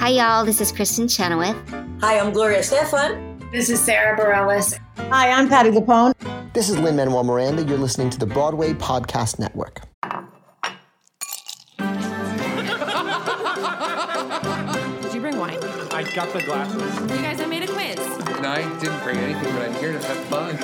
Hi, y'all. This is Kristen Chenoweth. Hi, I'm Gloria Stefan. This is Sarah Bareilles. Hi, I'm Patti LuPone. This is Lin-Manuel Miranda. You're listening to the Broadway Podcast Network. Did you bring wine? I got the glasses. You guys, I made a quiz. And I didn't bring anything, but I'm here to have fun.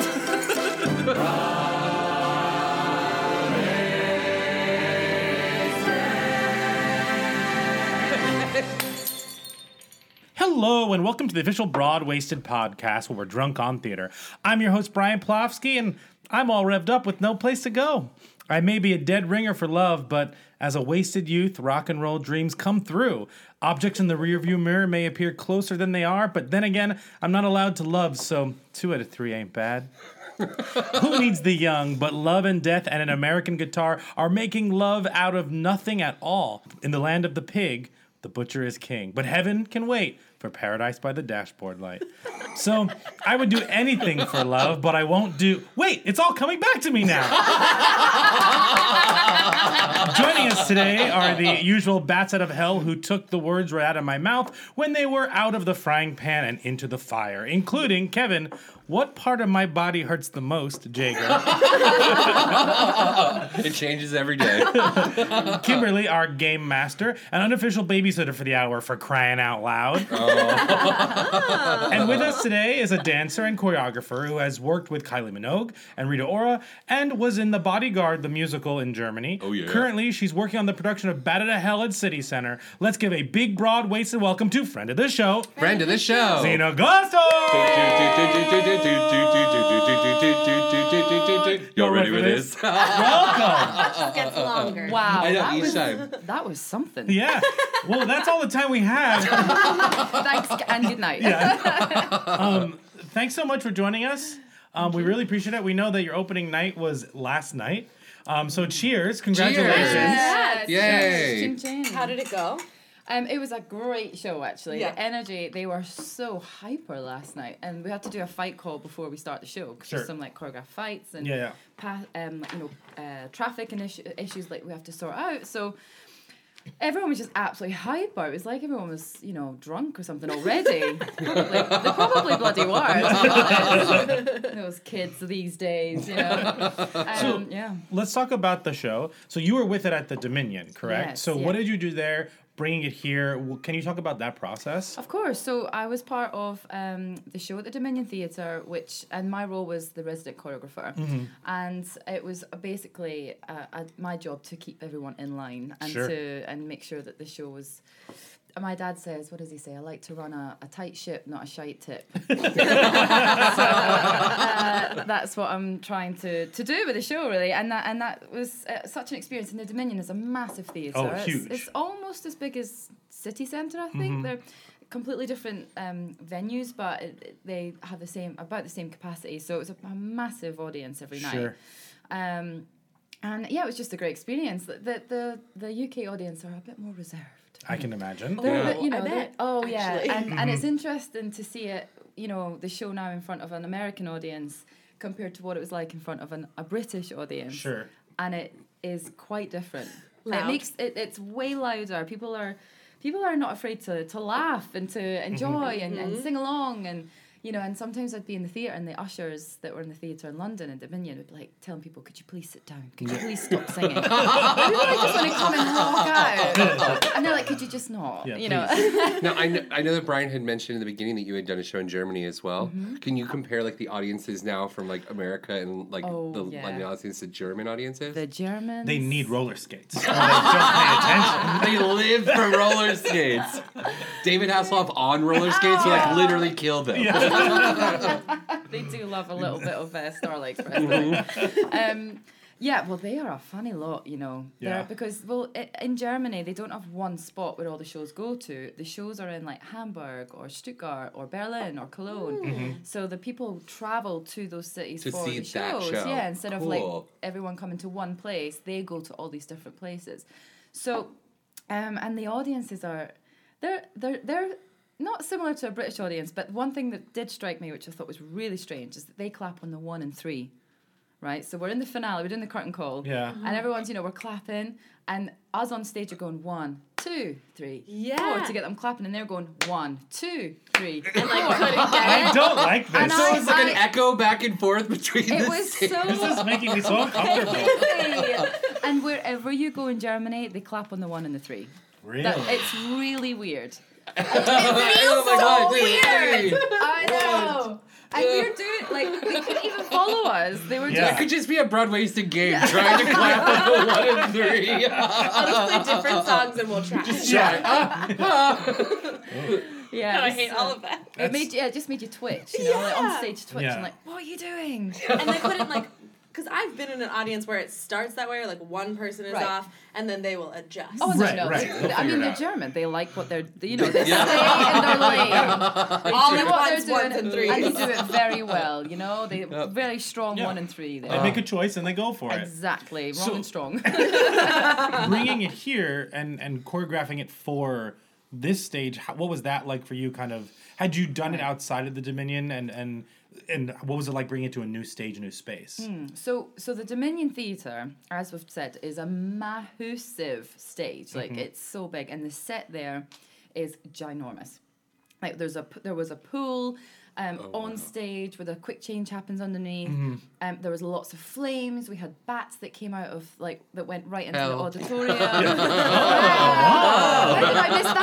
Hello, and welcome to the official Broad-Wasted podcast where we're drunk on theater. I'm your host, Brian Plofsky, and I'm all revved up with no place to go. I may be a dead ringer for love, but as a wasted youth, rock and roll dreams come through. Objects in the rearview mirror may appear closer than they are, but then again, I'm not allowed to love, so 2 out of 3 ain't bad. Who needs the young? But love and death and an American guitar are making love out of nothing at all. In the land of the pig, the butcher is king. But heaven can wait for paradise by the dashboard light. So I would do anything for love, but I won't do... Wait, it's all coming back to me now. Joining us today are the usual bats out of hell who took the words right out of my mouth when they were out of the frying pan and into the fire, including Kevin. What part of my body hurts the most, Jager? It changes every day. Kimberly, our game master, an unofficial babysitter for the hour, for crying out loud. And with us today is a dancer and choreographer who has worked with Kylie Minogue and Rita Ora and was in The Bodyguard, the musical in Germany. Oh, yeah. Currently, she's working on the production of Bat Out of Hell at City Center. Let's give a big, broad-waisted welcome to friend of the show, Friend of the show. Zena Gusto! Y'all ready for this? Welcome! Gets longer. Wow. I know, each time. That was something. Yeah. Well, that's all the time we have. Thanks and good night. Thanks so much for joining us. We really appreciate it. We know that your opening night was last night. So cheers. Congratulations. Yes. Yay. Ching, ching. How did it go? It was a great show, actually. Yeah. The energy, they were so hyper last night. And we had to do a fight call before we start the show. Because there's some, like, choreographed fights and traffic and issues like we have to sort out. So everyone was just absolutely hyper. It was like everyone was, drunk or something already. Like, they probably bloody were, to be honest. Those kids these days, Let's talk about the show. So you were with it at the Dominion, correct? Yes, So yeah. what did you do there, bringing it here? Can you talk about that process? Of course. So I was part of the show at the Dominion Theatre, and my role was the resident choreographer. Mm-hmm. And it was basically my job to keep everyone in line and and make sure that the show was... My dad says, what does he say? I like to run a tight ship, not a shite tip. So that's what I'm trying to do with the show, really. And that was such an experience. And the Dominion is a massive theatre. Oh, huge. It's almost as big as City Centre, I think. Mm-hmm. They're completely different venues, but they have about the same capacity. So it was a massive audience every night. And yeah, it was just a great experience. The UK audience are a bit more reserved. I can imagine. And it's interesting to see it, the show now in front of an American audience compared to what it was like in front of a British audience. Sure. And it is quite different. Loud. It's way louder. People are not afraid to laugh and to enjoy and sing along and and sometimes I'd be in the theatre and the ushers that were in the theatre in London and Dominion would be like telling people, could you please sit down? Could you please stop singing? Everybody just want to come and walk out. And they're like, could you just not? Now, I know that Brian had mentioned in the beginning that you had done a show in Germany as well. Mm-hmm. Can you compare like the audiences now from like America and like the audience to German audiences? The Germans. They need roller skates. They don't pay attention. They live for roller skates. David Hasselhoff on roller skates would like literally kill them. Yeah. They do love a little bit of Starlight Express. Well, they are a funny lot, because, in Germany, they don't have one spot where all the shows go to. The shows are in, like, Hamburg or Stuttgart or Berlin or Cologne. Mm-hmm. So the people travel to those cities for the shows. Yeah, instead of, like, everyone coming to one place, they go to all these different places. So, and the audiences are... They're not similar to a British audience, but one thing that did strike me, which I thought was really strange, is that they clap on the 1 and 3, right? So we're in the finale, we're doing the curtain call, and everyone's, we're clapping, and us on stage are going 1, 2, 3, Yeah. 4 to get them clapping, and they're going 1, 2, 3, And like 4. couldn't get I it. don't like this. And So it's like an echo back and forth between It the was stages. so. This is making me so uncomfortable. And wherever you go in Germany, they clap on the 1 and the 3. Really? It's really weird. Oh my god, dude. I know. And we were doing, like, they couldn't even follow us. They were Yeah. It could just be a Broadway-wasted game trying to clap on the 1 and 3. I'll just play different songs and we'll try. yeah. I it was, hate all of that. It just made you twitch, you know, like on Yeah. stage twitch. Yeah. I'm like, what are you doing? And they couldn't like, because I've been in an audience where it starts that way, or like one person is Right. off, and then they will adjust. Oh, Right, no. right. They, I mean, it they're out. German. They like what they're, you know, they stay in their lane. All They at do what once, they're ones doing, and threes. and they do it very well, you know? They very strong Yeah. 1 and 3 there. They make a choice and they go for it. Exactly. Wrong So- and strong. Bringing it here and choreographing it for this stage, what was that like for you? Kind of, had you done it outside of the Dominion, and what was it like bringing it to a new stage, a new space? So the Dominion Theatre, as we've said, is a massive stage. Like, it's so big, and the set there is ginormous. Like, there was a pool on stage where the quick change happens underneath. There was lots of flames. We had bats that came out of, like, that went right into the Hell. auditorium. How did I miss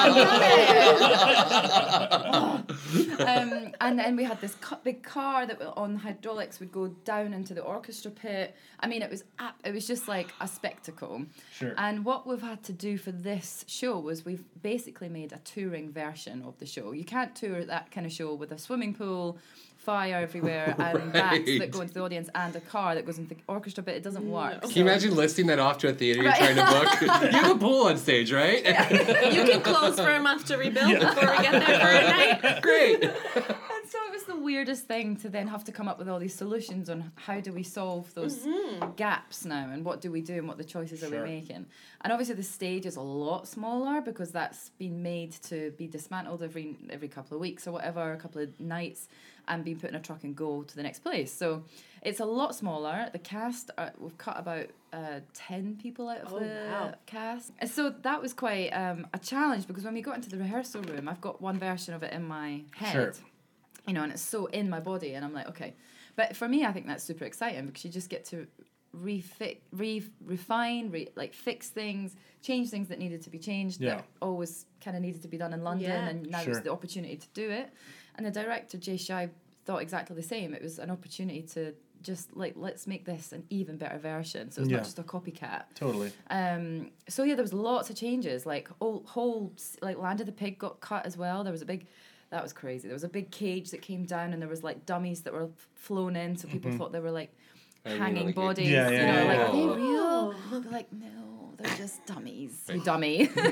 that one? Damn it! And then we had this big car that on hydraulics would go down into the orchestra pit. I mean, it was just like a spectacle. Sure. And what we've had to do for this show was we've basically made a touring version of the show. You can't tour that kind of show with a swimming pool, fire everywhere, and bats that go into the audience, and a car that goes into the orchestra pit. It doesn't work. Can you imagine listing that off to a theater you're trying to book? You have a pool on stage, right? You can close for a month to rebuild before we get there for a night. Great. And so it was the weirdest thing to then have to come up with all these solutions on how do we solve those gaps now, and what do we do, and what the choices are we making. And obviously the stage is a lot smaller because that's been made to be dismantled every couple of weeks or whatever, a couple of nights, and being put in a truck and go to the next place. So it's a lot smaller. The cast, we've cut about 10 people out of the cast. And so that was quite a challenge, because when we got into the rehearsal room, I've got one version of it in my head. Sure. You know, and it's so in my body, and I'm like, okay. But for me, I think that's super exciting, because you just get to refine, fix things, change things that needed to be changed, that always kind of needed to be done in London, and now it's the opportunity to do it. And the director, Jay Shive, thought exactly the same. It was an opportunity to just, let's make this an even better version, so it's not just a copycat. Totally. So yeah, there was lots of changes. Like Land of the Pig got cut as well. There was that was crazy. There was a big cage that came down, and there was like dummies that were flown in, so people thought they were like hanging bodies. Yeah, you yeah, know, yeah, like, yeah. are they real? They're like, no, they're just dummies. You dummy. So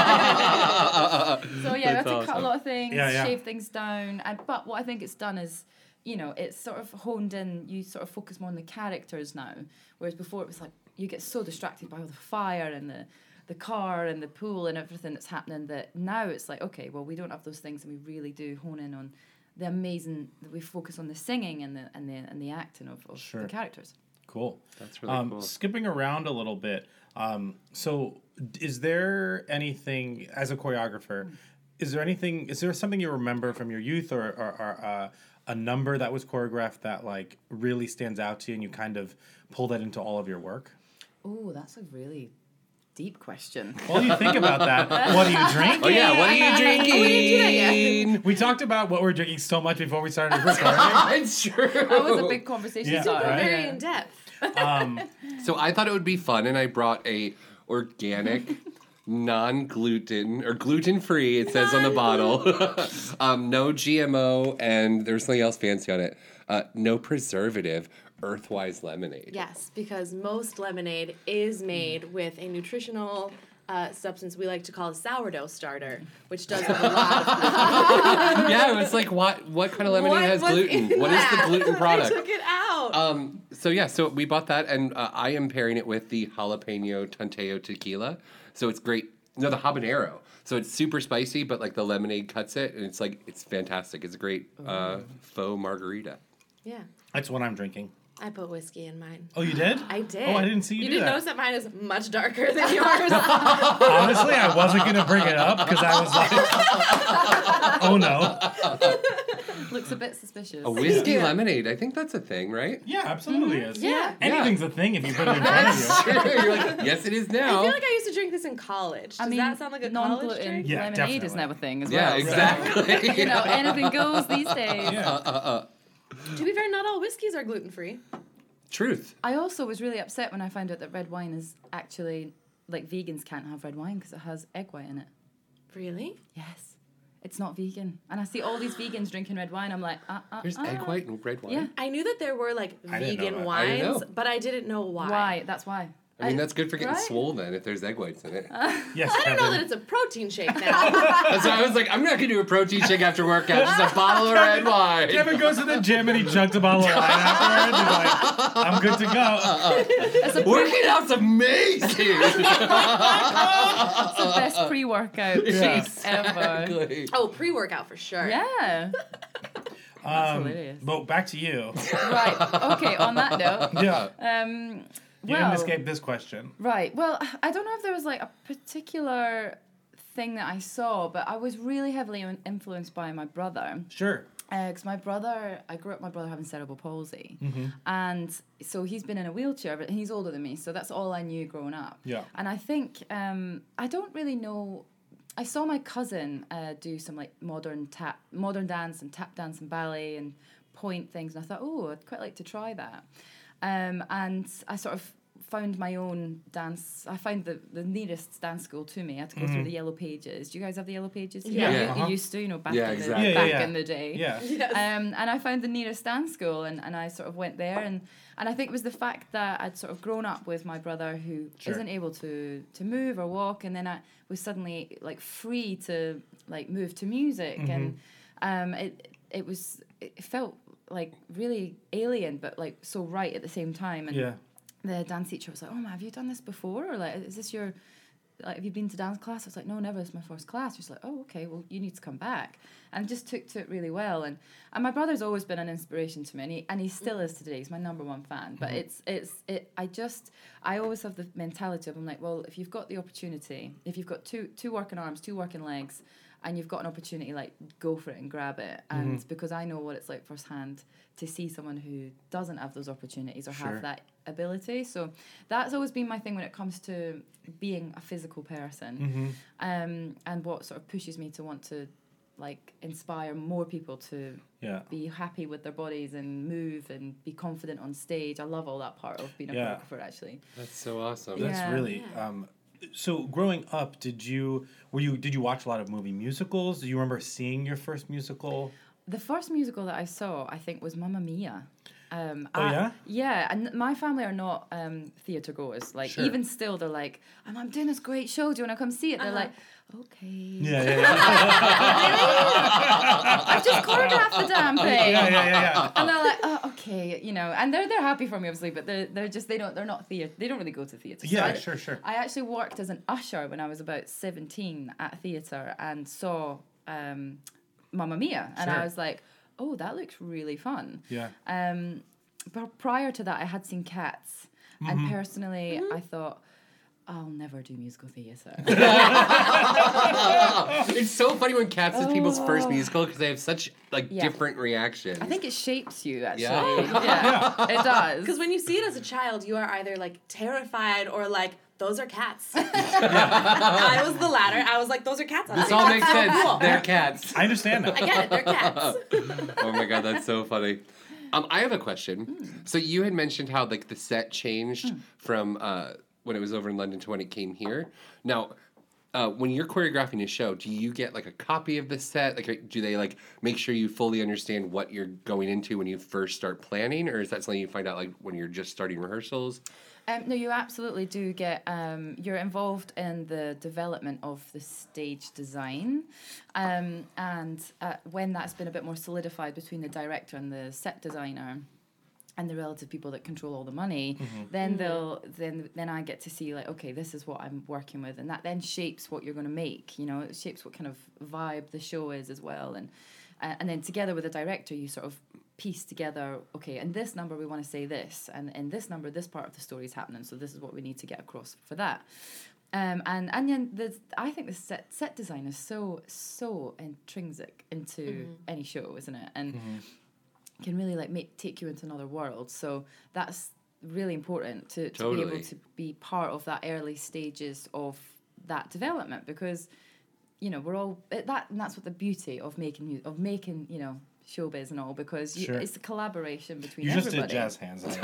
yeah, we had to cut a lot of things, shave things down, but what I think it's done is, you know, it's sort of honed in. You sort of focus more on the characters now, whereas before it was like you get so distracted by all the fire and the car and the pool and everything that's happening, that now it's like, okay, well, we don't have those things, and we really do hone in on the amazing. We focus on the singing and the acting of the characters. Cool. That's really cool. Skipping around a little bit. So is there anything, as a choreographer, is there something you remember from your youth, or a number that was choreographed that like really stands out to you, and you kind of pull that into all of your work? Oh, that's a really deep question. While you think about that, what are you drinking? Oh yeah, what are you drinking? We talked about what we're drinking so much before we started recording. It's true. That was a big conversation. Yeah, starter. right? Very in depth. So I thought it would be fun, and I brought a organic, non-gluten or gluten-free. It says on the bottle, no GMO, and there's something else fancy on it. No preservative. Earthwise lemonade. Yes, because most lemonade is made with a nutritional substance we like to call a sourdough starter, which does have a lot of Yeah, it was like, what kind of lemonade has was gluten? in What is the that? gluten product? I took it out. So we bought that, and I am pairing it with the jalapeno Tanteo tequila. So it's great. No, the habanero. So it's super spicy, but like the lemonade cuts it, and it's fantastic. It's a great faux margarita. Yeah. That's what I'm drinking. I put whiskey in mine. Oh, you did? I did. Oh, I didn't see you do didn't that. notice that mine is much darker than yours. Honestly, I wasn't going to bring it up because I was like, oh no. Looks a bit suspicious. A whiskey lemonade. I think that's a thing, right? Yeah, absolutely is. Yeah. Anything's a thing if you put it in front of you. Sure. You're like, yes, it is I now. feel like I used to drink this in college. Does that sound like a college non-gluten drink? Yeah, lemonade is definitely. now a thing as Yeah, well. exactly. You know, anything goes these days. Yeah. To be fair, not all whiskeys are gluten-free. Truth. I also was really upset when I found out that red wine is actually, like, vegans can't have red wine because it has egg white in it. Really? Yes. It's not vegan. And I see all these vegans drinking red wine. I'm like, There's egg white and red wine. Yeah. I knew that there were like I didn't know vegan that. I didn't wines, know. but I didn't know why. Why? That's why. I mean, that's good for getting Right? swole then if there's egg whites in it. Yes, I don't know Kevin. that it's a protein shake now. That's why I was like, I'm not going to do a protein shake after workout. Just a bottle of red wine. Kevin goes to the gym and he chugs a bottle of wine afterwards. He's like, I'm good to go. Working out's amazing. It's the best pre-workout Yeah. ever. Exactly. Oh, pre-workout for sure. Yeah. hilarious. But back to you. Right. Okay, on that note. Yeah. You Well, didn't escape this question. Right. Well, I don't know if there was like a particular thing that I saw, but I was really heavily influenced by my brother. Sure. Because I grew up my brother having cerebral palsy. Mm-hmm. And so he's been in a wheelchair, but he's older than me. So that's all I knew growing up. Yeah. And I think, I don't really know. I saw my cousin do some like modern dance and tap dance and ballet and point things. And I thought, oh, I'd quite like to try that. And I sort of found my own dance. I found the nearest dance school to me. I had to go through the Yellow Pages. Do you guys have the Yellow Pages? Yeah. Yeah. You used to, back, Yeah, in, exactly. the, Yeah, back yeah. in the day. Yeah. Yes. And I found the nearest dance school, and I sort of went there, and I think it was the fact that I'd sort of grown up with my brother who Sure. isn't able to move or walk, and then I was suddenly like free to like move to music, and it felt like really alien, but like so right at the same time. And Yeah. the dance teacher was like, "Oh, man, have you done this before? Or like, is this your have you been to dance class?" I was like, "No, never. It's my first class." She's like, "Oh, okay. Well, you need to come back." And just took to it really well. And my brother's always been an inspiration to me, and he still is today. He's my number one fan. But I always have the mentality of, I'm like, well, if you've got the opportunity, if you've got two working arms, two working legs, and you've got an opportunity, like, go for it and grab it. And because I know what it's like firsthand to see someone who doesn't have those opportunities or Sure. have that ability. So that's always been my thing when it comes to being a physical person. And what sort of pushes me to want to, like, inspire more people to Yeah. be happy with their bodies and move and be confident on stage. I love all that part of being a Yeah. choreographer, actually. That's so awesome. That's Yeah. really. So growing up, did you watch a lot of movie musicals? Do you remember seeing your first musical? The first musical that I saw, I think, was Mamma Mia. Yeah? Yeah, and my family are not theatre goers. Like, Sure. even still, they're like, I'm doing this great show. Do you want to come see it? They're like, okay. Yeah. I've just choreographed the damn thing. Yeah. And they're like, oh, okay, and they're happy for me, obviously, but they're not theatre. They don't really go to theatre. Yeah, So sure. I actually worked as an usher when I was about 17 at theatre and saw Mamma Mia, and Sure. I was like, oh, that looks really fun. Yeah. But prior to that, I had seen Cats, and personally, I thought, I'll never do musical theatre. It's so funny when Cats is people's first musical because they have such Yeah. different reactions. I think it shapes you, actually. Yeah. Yeah, it does. Because when you see it as a child, you are either like terrified or like, those are cats. I was the latter. I was like, those are cats. This all makes sense. They're cats. I understand I that. get it. They're cats. Oh my god, that's so funny. I have a question. So you had mentioned how like the set changed from when it was over in London to when it came here. Now, when you're choreographing a show, do you get like a copy of the set? Like, do they like make sure you fully understand what you're going into when you first start planning, or is that something you find out like when you're just starting rehearsals? No, you absolutely do get. You're involved in the development of the stage design, and when that's been a bit more solidified between the director and the set designer, and the relative people that control all the money, then then I get to see like, okay, this is what I'm working with, and that then shapes what you're going to make. It shapes what kind of vibe the show is as well, and then together with the director, you sort of piece together, okay, in this number we want to say this, and in this number this part of the story is happening, so this is what we need to get across for that. And then I think the set design is so intrinsic into any show, isn't it? And can really like take you into another world. So that's really important to be able to be part of that early stages of that development, because we're all that, and that's what the beauty of making showbiz and all, because it's a collaboration between everybody. You just did jazz hands. I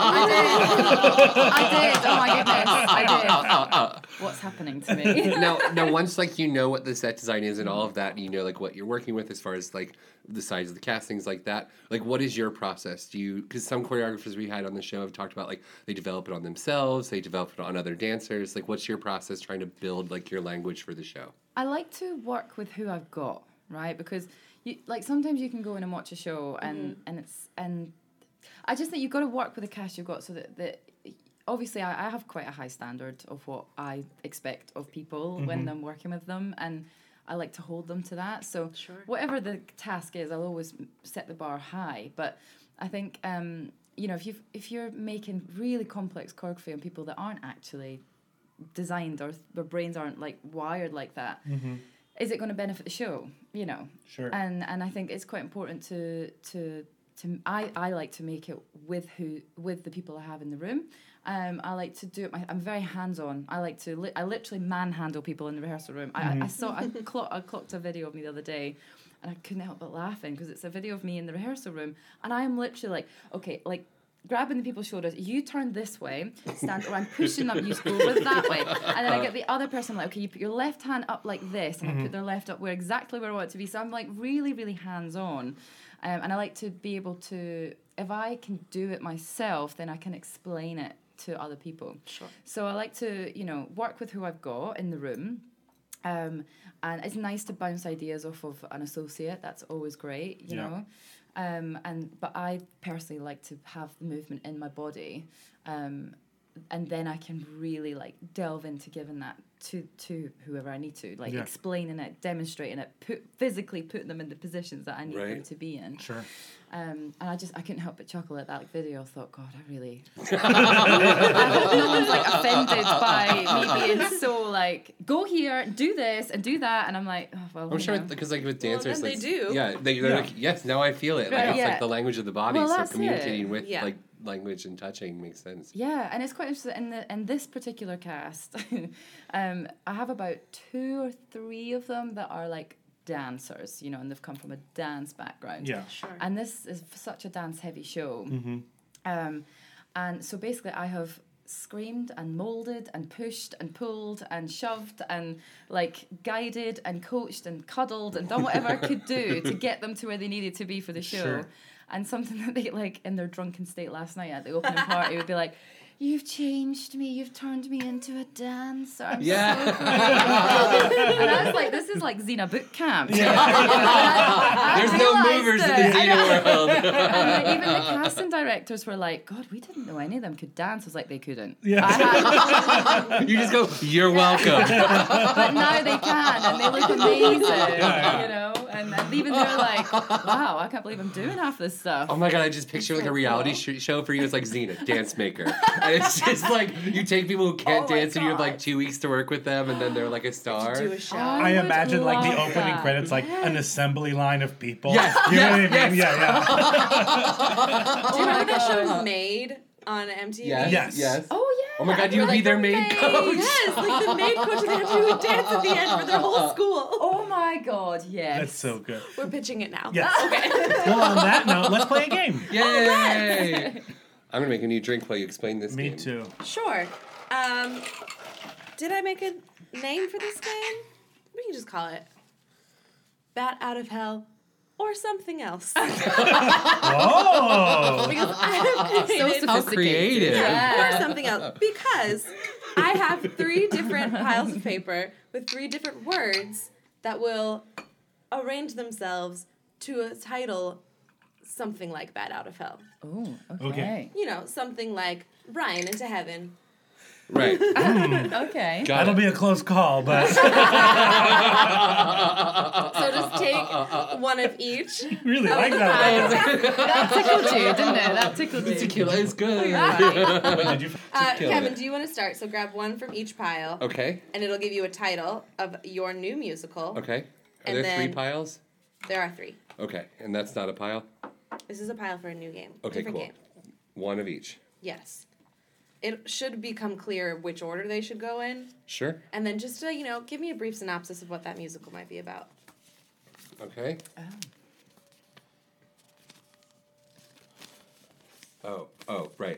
did. Oh my goodness, I did. What's happening to me? Now, once like what the set design is and all of that, like what you're working with as far as like the size of the castings like that. Like, what is your process? Because some choreographers we had on the show have talked about like they develop it on themselves, they develop it on other dancers. Like, what's your process trying to build like your language for the show? I like to work with who I've got, right? Because sometimes you can go in and watch a show and I just think you've got to work with the cast you've got, so that obviously I have quite a high standard of what I expect of people when I'm working with them, and I like to hold them to that. So whatever the task is, I'll always set the bar high. But I think if you're making really complex choreography on people that aren't actually designed, or their brains aren't like wired like that, is it going to benefit the show? Sure. And I think it's quite important to I like to make it with the people I have in the room. I like to do it. I'm very hands-on. I like to I literally manhandle people in the rehearsal room. I clocked a video of me the other day, and I couldn't help but laughing, because it's a video of me in the rehearsal room, and I am literally like, okay, like grabbing the people's shoulders, you turn this way, stand, or I'm pushing them, you go over that way. And then I get the other person like, okay, you put your left hand up like this, and I put their left up exactly where I want it to be. So I'm like really, really hands-on. And I like to be able to, if I can do it myself, then I can explain it to other people. Sure. So I like to, work with who I've got in the room. And it's nice to bounce ideas off of an associate. That's always great, you know. But I personally like to have the movement in my body, and then I can really like delve into giving that to whoever I need to, like explaining it, demonstrating it, physically putting them in the positions that I need them to be in. Sure. And I couldn't help but chuckle at that video. I thought, God, I really, I hope no one's like offended by me being so like, go here, do this, and do that. And I'm like, oh, well, I'm sure, because like with dancers, they do. Yeah, they're like, yes, now I feel it. Like, it's like the language of the body, so communicating with like language and touching makes sense. Yeah, and it's quite interesting. In this particular cast, I have about 2 or 3 of them that are like dancers, and they've come from a dance background. Yeah, sure. And this is such a dance-heavy show. And so basically I have screamed and molded and pushed and pulled and shoved and like guided and coached and cuddled and done whatever I could do to get them to where they needed to be for the show. Sure. And something that they like in their drunken state last night at the opening party would be like, "You've changed me. You've turned me into a dancer." I'm so grateful. And I was like, "This is like Xena boot camp." There's no movers in the Xena world. And even the casting directors were like, "God, we didn't know any of them could dance." I was like, "They couldn't." Yeah. You just go, "You're welcome." But now they can, and they look amazing. And even they're like, "Wow, I can't believe I'm doing half this stuff." Oh my God, I just picture like a reality show for you. It's like Xena, Dance Maker. And it's just like you take people who can't dance and you have like 2 weeks to work with them, and then they're like a star. Do a show. I imagine like the opening credits, like an assembly line of people. Yes, you know what I mean? yes. Yeah. Do you remember that show Made on MTV? Yes. Oh yeah. Oh my God, you would be their maid coach. Yes, like the maid coach, they have to do a dance at the end for their whole school. Oh my God, yes. That's so good. We're pitching it now. Yes. Okay. Well, on that note, let's play a game. Yay! I'm gonna make a new drink while you explain this game. Me too. Sure. Did I make a name for this game? We can just call it Bat Out of Hell or something else. Oh! Because I have created How creative. or something else. Because I have 3 different piles of paper with 3 different words that will arrange themselves to a title something like Bat Out of Hell. Oh, okay. Something like Brian into Heaven. Right. Okay. That'll be a close call, but... So just take one of each. Really like that. That tickled you, didn't it? That tickled you. Tequila is good. Wait, did you? Kevin, do you want to start? So grab one from each pile. Okay. And it'll give you a title of your new musical. Okay. Are And there then- 3 piles? There are 3. Okay. And that's not a pile? This is a pile for a new game. Okay, Different cool. game. One of each. Yes. It should become clear which order they should go in. Sure. And then just, give me a brief synopsis of what that musical might be about. Okay. Oh, right.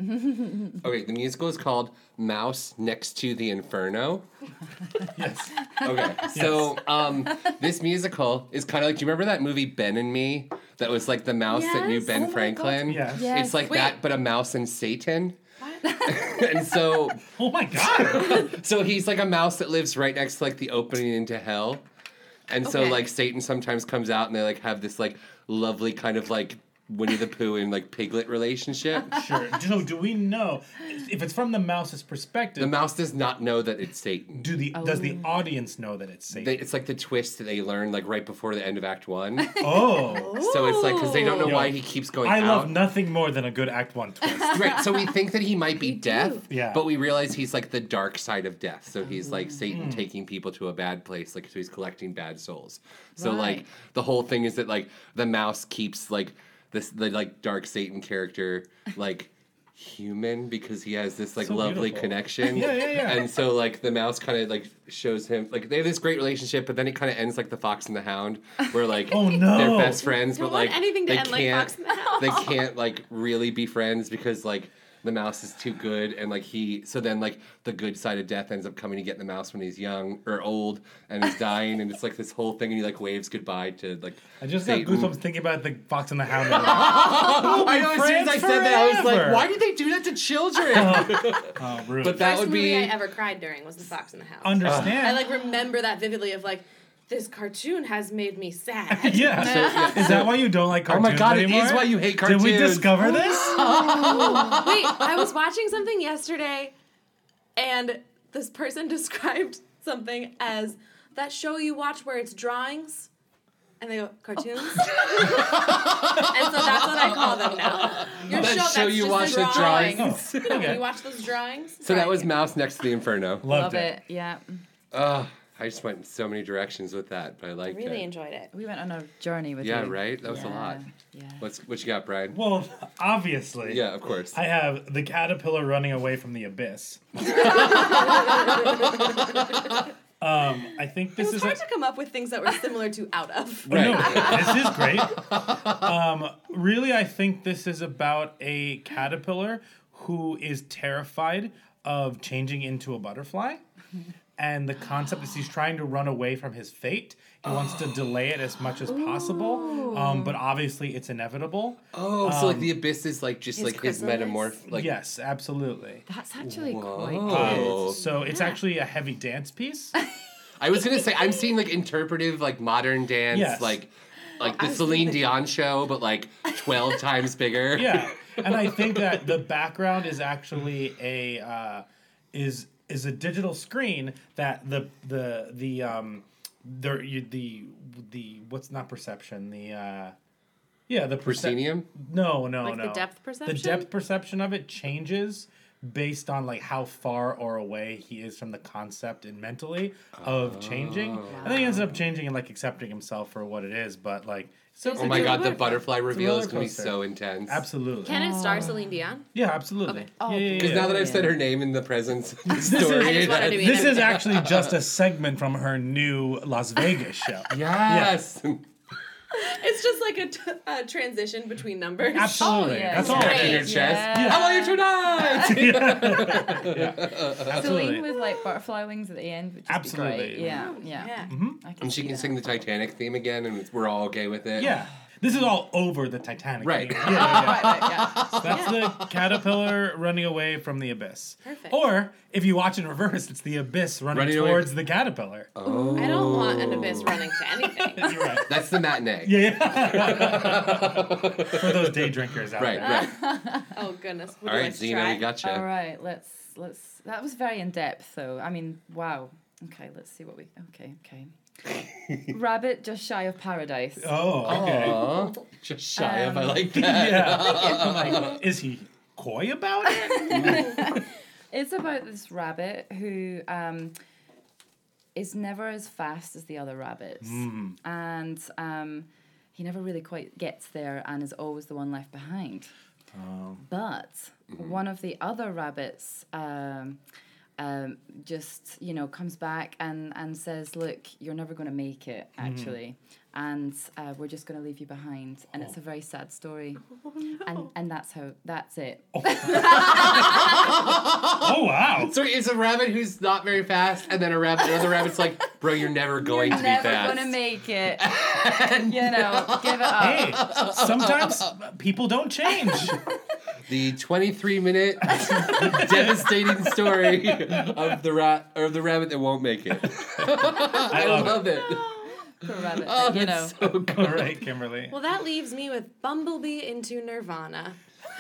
Okay, the musical is called Mouse Next to the Inferno. Yes. Okay, so this musical is kind of like, do you remember that movie Ben and Me? That was like the mouse that knew Yes. Ben Oh my Franklin? Yes. Yes. It's like Wait. that, but a mouse and Satan. And so Oh my god. he's like a mouse that lives right next to like the opening into hell. And so Okay. like Satan sometimes comes out and they like have this like lovely kind of like Winnie the Pooh and like piglet relationship. Sure. So do we know if it's from the mouse's perspective? The mouse does not know that it's Satan. Does the audience know that it's Satan? It's like the twist that they learn like right before the end of Act 1. Oh. So it's like because they don't know Yo, why he keeps going I out. love nothing more than a good Act 1 twist. Right, so we think that he might be death, Yeah. but we realize he's like the dark side of death. So he's like Satan taking people to a bad place, like so he's collecting bad souls. So like Right. the whole thing is that like the mouse keeps like the like dark Satan character like human because he has this like So lovely beautiful. connection. Yeah. And so like the mouse kind of like shows him like they have this great relationship, but then it kind of ends like the Fox and the Hound, where like Oh, no. they're best friends, Don't but like want anything to they end like can't Fox and the Hound. they can't like really be friends because like the mouse is too good and like so then like the good side of death ends up coming to get the mouse when he's young or old and he's dying and it's like this whole thing and he like waves goodbye to like I just got Satan. goosebumps thinking about the Fox and the Hound. I know as soon as I friends said that I was like, forever. why did they do that to children? Oh, rude. But that First would movie be I ever cried during was The Fox and the Hound. Understand. I like remember that vividly of like, this cartoon has made me sad. Yeah. Is that why you don't like Oh cartoons my god, anymore? it is why you hate Did cartoons. we discover this? Wait, I was watching something yesterday, and this person described something as that show you watch where it's drawings, and they go cartoons, and so that's what I call them now. Your That show that's you just watch the the drawings. You know, when Okay. you watch those drawings. So that was Mouse Next to the Inferno. Loved Love it. Yeah. I just went in so many directions with that, but I I liked really it. enjoyed it. We went on a journey with Yeah, you. right? That was a lot. Yeah. What you got, Brian? Well, obviously. Yeah, of course. I have the caterpillar running away from the abyss. I think It this was is hard to come up with things that were similar to Out of. Right. No, this is great. Really, I think this is about a caterpillar who is terrified of changing into a butterfly. And the concept is he's trying to run away from his fate. He wants to delay it as much as possible. But obviously, it's inevitable. Oh, so like the abyss is like just His like his chrysalis? metamorph. Like Yes, absolutely. That's actually quite Whoa. good. So it's actually a heavy dance piece. I was gonna say I'm seeing like interpretive like modern dance Yes. like the Celine Dion show, but like 12 times bigger. Yeah, and I think that the background is actually is a digital screen that the what's not perception the Proscenium? No. The depth perception? The depth perception of it changes based on like how far or away he is from the concept and mentally of changing. And then he ends up changing and like accepting himself for what it is, but like so Oh my god, the roller- butterfly reveal is roller gonna be coaster. so intense. absolutely. Can it star Celine Dion? Yeah, absolutely. Okay. Oh, yeah. Because now that I've said her name in the presence of the is- story, I just wanted to be- This is actually just a segment from her new Las Vegas show. yes. It's just like a transition between numbers. Absolutely. Oh, yeah. That's all. Scratching it your is. chest. Yeah. I want you tonight. Celine Absolutely. with like butterfly wings at the end, which is Absolutely. great. Yeah. Yeah. I And she see can that. sing the Titanic theme again, and we're all okay with it. Yeah. This is all over the Titanic. Right. theme. Yeah. Right, yeah. That's the caterpillar running away from the abyss. Perfect. Or if you watch in reverse, it's the abyss running Running away- towards the caterpillar. Oh. I don't want an abyss running to anything. You're right. That's the matinee. Yeah. For those day drinkers out Right, there. right. Oh goodness. Would All you right, like to Zena, try? we gotcha. All right, let's. That was very in depth, though. I mean, wow. Okay, let's see what we. Okay. Rabbit just shy of paradise. Oh, okay. Aw, just shy of. I like that. Yeah. Like, is he coy about it? It's about this rabbit who is never as fast as the other rabbits. And he never really quite gets there and is always the one left behind. But one of the other rabbits just, comes back and says, look, you're never going to make it, actually. And we're just going to leave you behind. And it's a very sad story. And that's it. Oh, wow. So it's a rabbit who's not very fast, and then another rabbit's like, bro, you're never going to be fast. Never going to make it. Give it up. Hey, sometimes people don't change. The 23-minute devastating story of the rabbit that won't make it. I love it. Poor rabbit. Oh, but, that's so good. All right, Kimberly. Well, that leaves me with Bumblebee into Nirvana.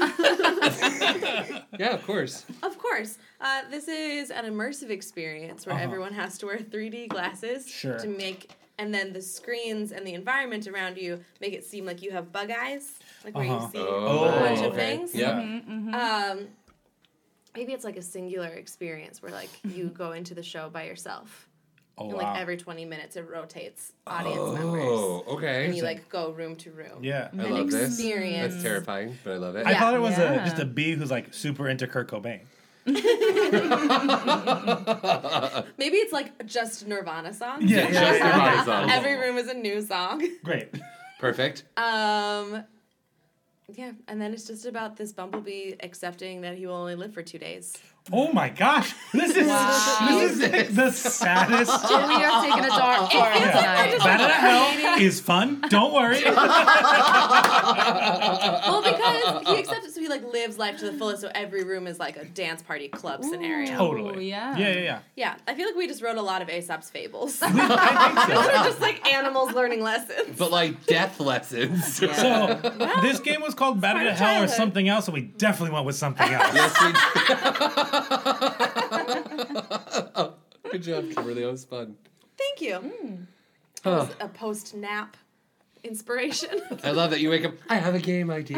Yeah, of course. Of course. This is an immersive experience where everyone has to wear 3D glasses to make, and then the screens and the environment around you make it seem like you have bug eyes, like where you see a bunch of things. Yeah. Maybe it's like a singular experience where like you go into the show by yourself. Oh, And wow. like every 20 minutes it rotates audience members. Oh, okay. And you like go room to room. Yeah. I love this. experience. That's terrifying, but I love it. I thought it was Yeah. just a bee who's like super into Kurt Cobain. Maybe it's like just Nirvana songs. Yeah, Just Nirvana songs. Every room is a new song. Great. Perfect. Yeah, and then it's just about this bumblebee accepting that he will only live for 2 days. Oh my gosh. This is like the saddest. We are taking a dark form tonight. Bat out of Hell is fun. Don't worry. Well, because he accepts it, so he like lives life to the fullest. So every room is like a dance party club scenario. Totally. yeah. Yeah. Yeah, I feel like we just wrote a lot of Aesop's fables. I think so. Those are just like animals learning lessons. But like death lessons. So this game was called Bat Out of Hell or childhood. something else, and we definitely went with something else. Yes, we Good job, Kimberly. That was fun. Thank you. That was a post-nap inspiration. I love that you wake up. I have a game idea.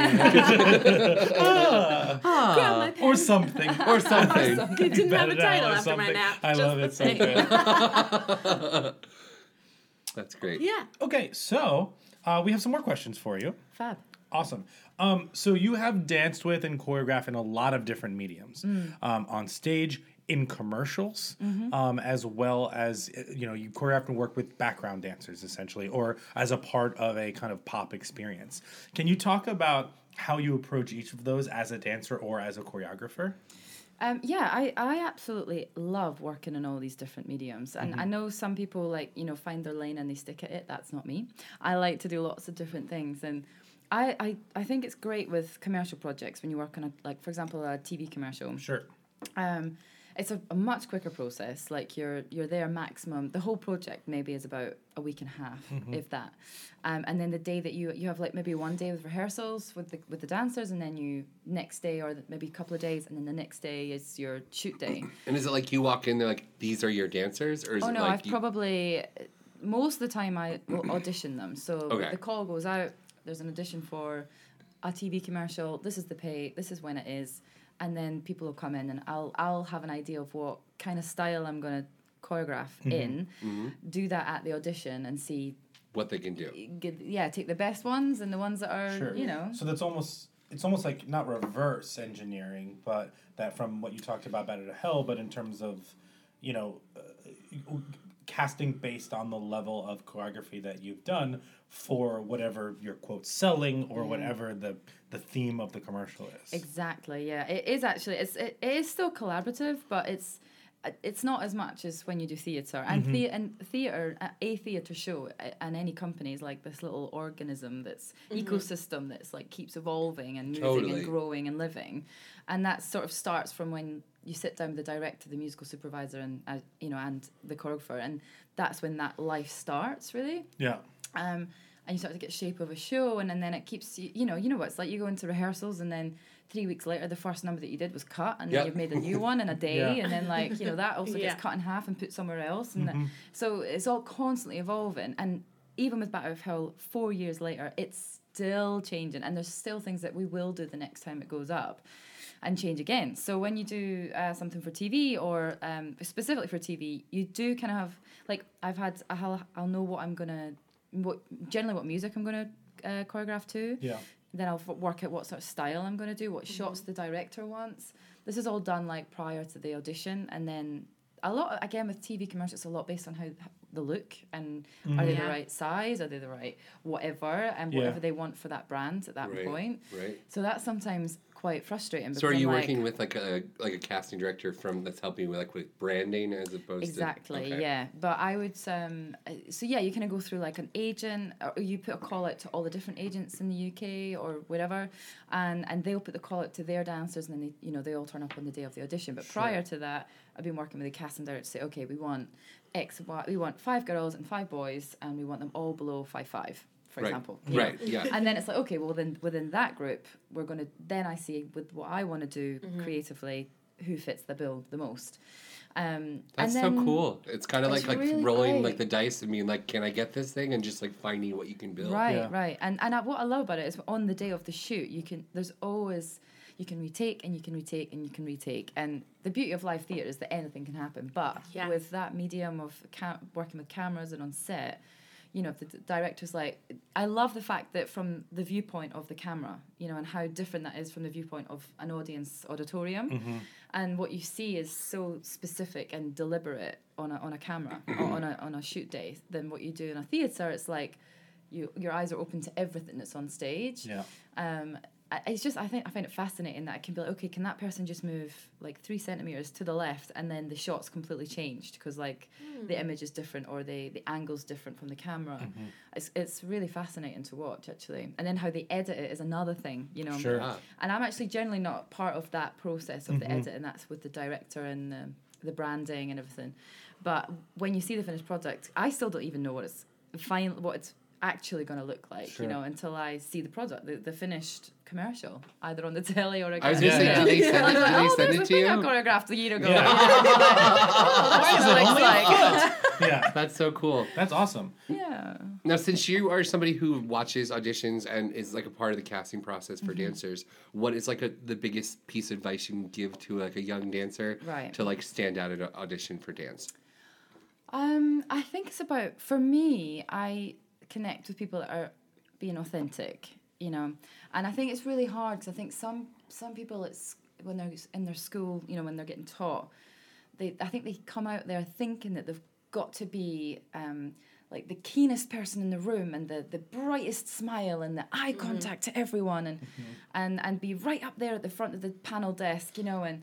Grab my pen. Or something. Or something. It didn't have a Bat It Out title or after my something. nap. I just love the it so thing. good. That's great. Yeah. Okay, so we have some more questions for you. Fab. Awesome. So you have danced with and choreographed in a lot of different mediums, on stage, in commercials, as well as you choreographed and work with background dancers essentially, or as a part of a kind of pop experience. Can you talk about how you approach each of those as a dancer or as a choreographer? I absolutely love working in all these different mediums. And I know some people find their lane and they stick at it. That's not me. I like to do lots of different things. And I think it's great with commercial projects when you work on for example, a TV commercial. Sure. It's a much quicker process. Like you're there maximum. The whole project maybe is about a week and a half, if that. And then the day that you have maybe one day with rehearsals with the dancers, and then next day or maybe a couple of days, and then the next day is your shoot day. And is it like you walk in there like these are your dancers, or is it No, like I've probably most of the time I will audition them. So the call goes out. There's an audition for a TV commercial. This is the pay. This is when it is. And then people will come in, and I'll have an idea of what kind of style I'm going to choreograph in. Do that at the audition and see what they can do. Take the best ones and the ones that are Sure. So it's almost like not reverse engineering, but that from what you talked about Bat Out of Hell, but in terms of casting based on the level of choreography that you've done for whatever you're quote selling or whatever the theme of the commercial is. Exactly. Yeah, it is actually. It is still collaborative, but it's not as much as when you do theatre. And theatre, a theatre show and any company is like this little organism that's ecosystem that's like keeps evolving and moving and growing and living. And that sort of starts from when you sit down with the director, the musical supervisor, and and the choreographer, and that's when that life starts really. Yeah. And you start to get shape of a show, and then it keeps you know what it's like. You go into rehearsals, and then 3 weeks later, the first number that you did was cut, and Yep. then you've made a new one in a day, Yeah. and then like that also Yeah. gets cut in half and put somewhere else, and so it's all constantly evolving. And even with Battery of Hell, 4 years later, it's still changing, and there's still things that we will do the next time it goes up, and change again. So when you do something for TV or specifically for TV, you do kind of have like I'll know what music I'm gonna choreograph to. Yeah. Then I'll work out what sort of style I'm going to do, what shots the director wants. This is all done like prior to the audition, and then a lot again with TV commercials, it's a lot based on how the look and are they the right size, are they the right whatever, and whatever they want for that brand at that point. Right. So that's sometimes quite frustrating. So are because you I'm working with like a casting director that's helping you with branding as opposed exactly, to yeah. But I would you kind of go through like an agent, or you put a call out to all the different agents in the UK or whatever, and they'll put the call out to their dancers, and then they all turn up on the day of the audition. But prior to that, I've been working with a casting director to say, okay, we want we want 5 girls and 5 boys, and we want them all below 5'5". For example. Right, yeah. And then it's like, okay, well then within that group, I see with what I want to do creatively, who fits the bill the most. That's so cool. It's kind of like really rolling great. like the dice and being like, can I get this thing? And just like finding what you can build. Right. And what I love about it is on the day of the shoot, you can retake and you can retake and you can retake. And the beauty of live theatre is that anything can happen. But with that medium of working with cameras and on set, if the director's like, I love the fact that from the viewpoint of the camera, and how different that is from the viewpoint of an auditorium. And what you see is so specific and deliberate on a camera or on a shoot day than what you do in a theatre. It's like your eyes are open to everything that's on stage. Yeah. It's just I find it fascinating that I can be like, okay, can that person just move like 3 centimeters to the left, and then the shot's completely changed because like the image is different or the angle's different from the camera. It's really fascinating to watch actually, and then how they edit it is another thing, Sure. And I'm actually generally not part of that process of the edit, and that's with the director and the branding and everything. But when you see the finished product, I still don't even know what it's actually going to look like, until I see the product, the finished commercial, either on the telly or again. I was going to say, did they send it to you? I choreographed a year ago. Why is it only a foot? Yeah. That's so cool. That's awesome. Yeah. Now, since you are somebody who watches auditions and is like a part of the casting process for dancers, what is like the biggest piece of advice you can give to like a young dancer to like stand out at an audition for dance? I think it's about, for me, I connect with people that are being authentic, and I think it's really hard because I think some people, it's when they're in their school, when they're getting taught, I think they come out there thinking that they've got to be like the keenest person in the room and the brightest smile and the eye contact to everyone and be right up there at the front of the panel desk,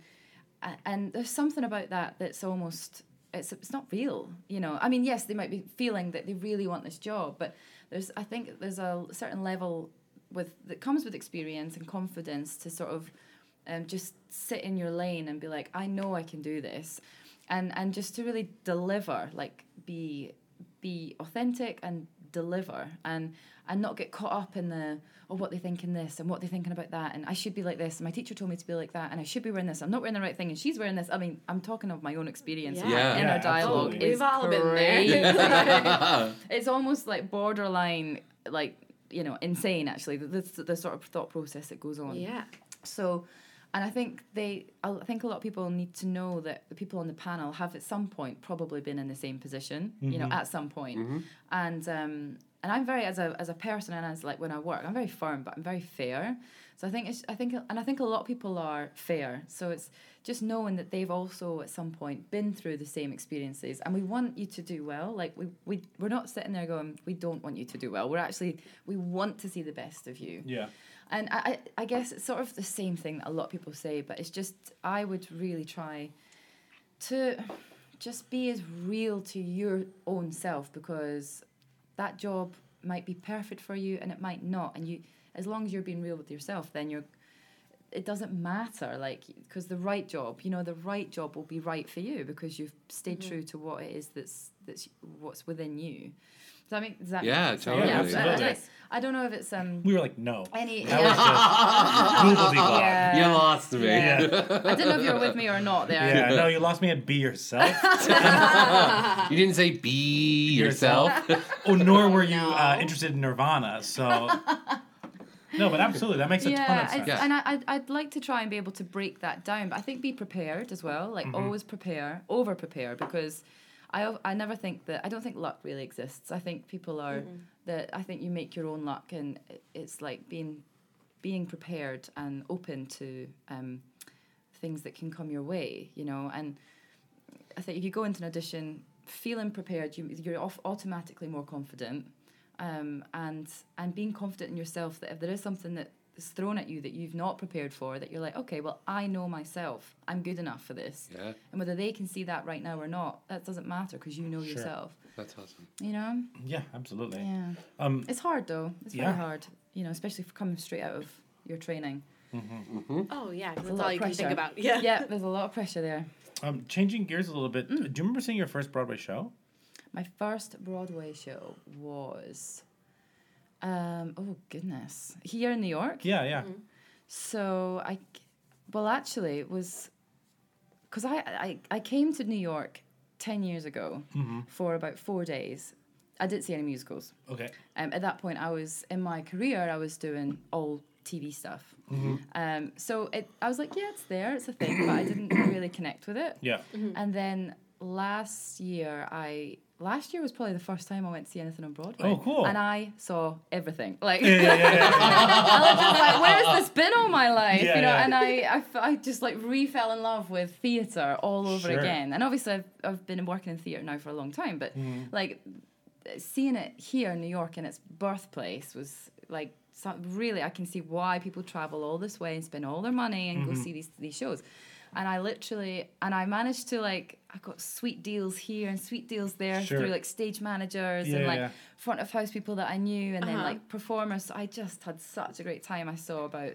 and there's something about that's almost it's not real, I mean, yes, they might be feeling that they really want this job, but I think there's a certain level that comes with experience and confidence to sort of just sit in your lane and be like, I know I can do this, and just to really deliver, like be authentic and deliver and not get caught up in what they think in this and what they're thinking about that, and I should be like this and my teacher told me to be like that and I should be wearing this, I'm not wearing the right thing and she's wearing this. I mean, I'm talking of my own experience. Inner dialogue absolutely. is We've all been crazy. there. It's almost like borderline, like, insane actually, the sort of thought process that goes on. Yeah. So, and I think a lot of people need to know that the people on the panel have at some point probably been in the same position, at some point. And I'm very, as a person and as like when I work, I'm very firm, but I'm very fair. So I think a lot of people are fair. So it's just knowing that they've also at some point been through the same experiences, and we want you to do well. Like we're not sitting there going, we don't want you to do well. We want to see the best of you. Yeah. And I guess it's sort of the same thing that a lot of people say, but it's just, I would really try to just be as real to your own self, because that job might be perfect for you and it might not. And as long as you're being real with yourself, then it doesn't matter, like, because the right job will be right for you because you've stayed true to what it is that's what's within you. Does that make sense? Yeah, totally. Yeah, absolutely. I don't know if it's We were like, no. any. That was just gobbledygook. Yeah. You lost me. Yeah. I didn't know if you were with me or not there. Yeah, no, you lost me at be yourself. You didn't say be yourself. Oh, nor were you interested in Nirvana, so... No, but absolutely, that makes a ton of sense. Yeah. And I'd like to try and be able to break that down, but I think be prepared as well. Like, always prepare, over-prepare, because I never think that... I don't think luck really exists. I think people are... I think you make your own luck, and it's like being prepared and open to things that can come your way, you know. And I think if you go into an audition feeling prepared, you're automatically more confident, and being confident in yourself that if there is something that is thrown at you that you've not prepared for, that you're like, okay, well, I know myself, I'm good enough for this. Yeah. And whether they can see that right now or not, that doesn't matter because you know yourself. That's awesome. You know? Yeah, absolutely. Yeah. It's hard though. It's very hard. You know, especially for coming straight out of your training. Oh yeah, 'cause There's a that's lot all of you can think pressure. about. Yeah. Yeah, there's a lot of pressure there. Changing gears a little bit, do you remember seeing your first Broadway show? My first Broadway show was, oh goodness, here in New York. Yeah. So actually it was, because I came to New York 10 years ago for about 4 days. I didn't see any musicals. Okay. At that point, I was in my career. I was doing all TV stuff. So I was like, yeah, it's there, it's a thing, but I didn't really connect with it. Yeah. And then last year was probably the first time I went to see anything on Broadway. Oh, cool. And I saw everything. Like, Yeah. I was just like, where has this been all my life? Yeah, you know, yeah. and I just like fell in love with theatre all over Sure. again. And obviously I've been working in theatre now for a long time, but like seeing it here in New York in its birthplace was like, really, I can see why people travel all this way and spend all their money and go see these shows. And I managed to I got sweet deals here and sweet deals there Sure. through like stage managers Yeah, and yeah. front of house people that I knew, and then like performers. So I just had such a great time. I saw about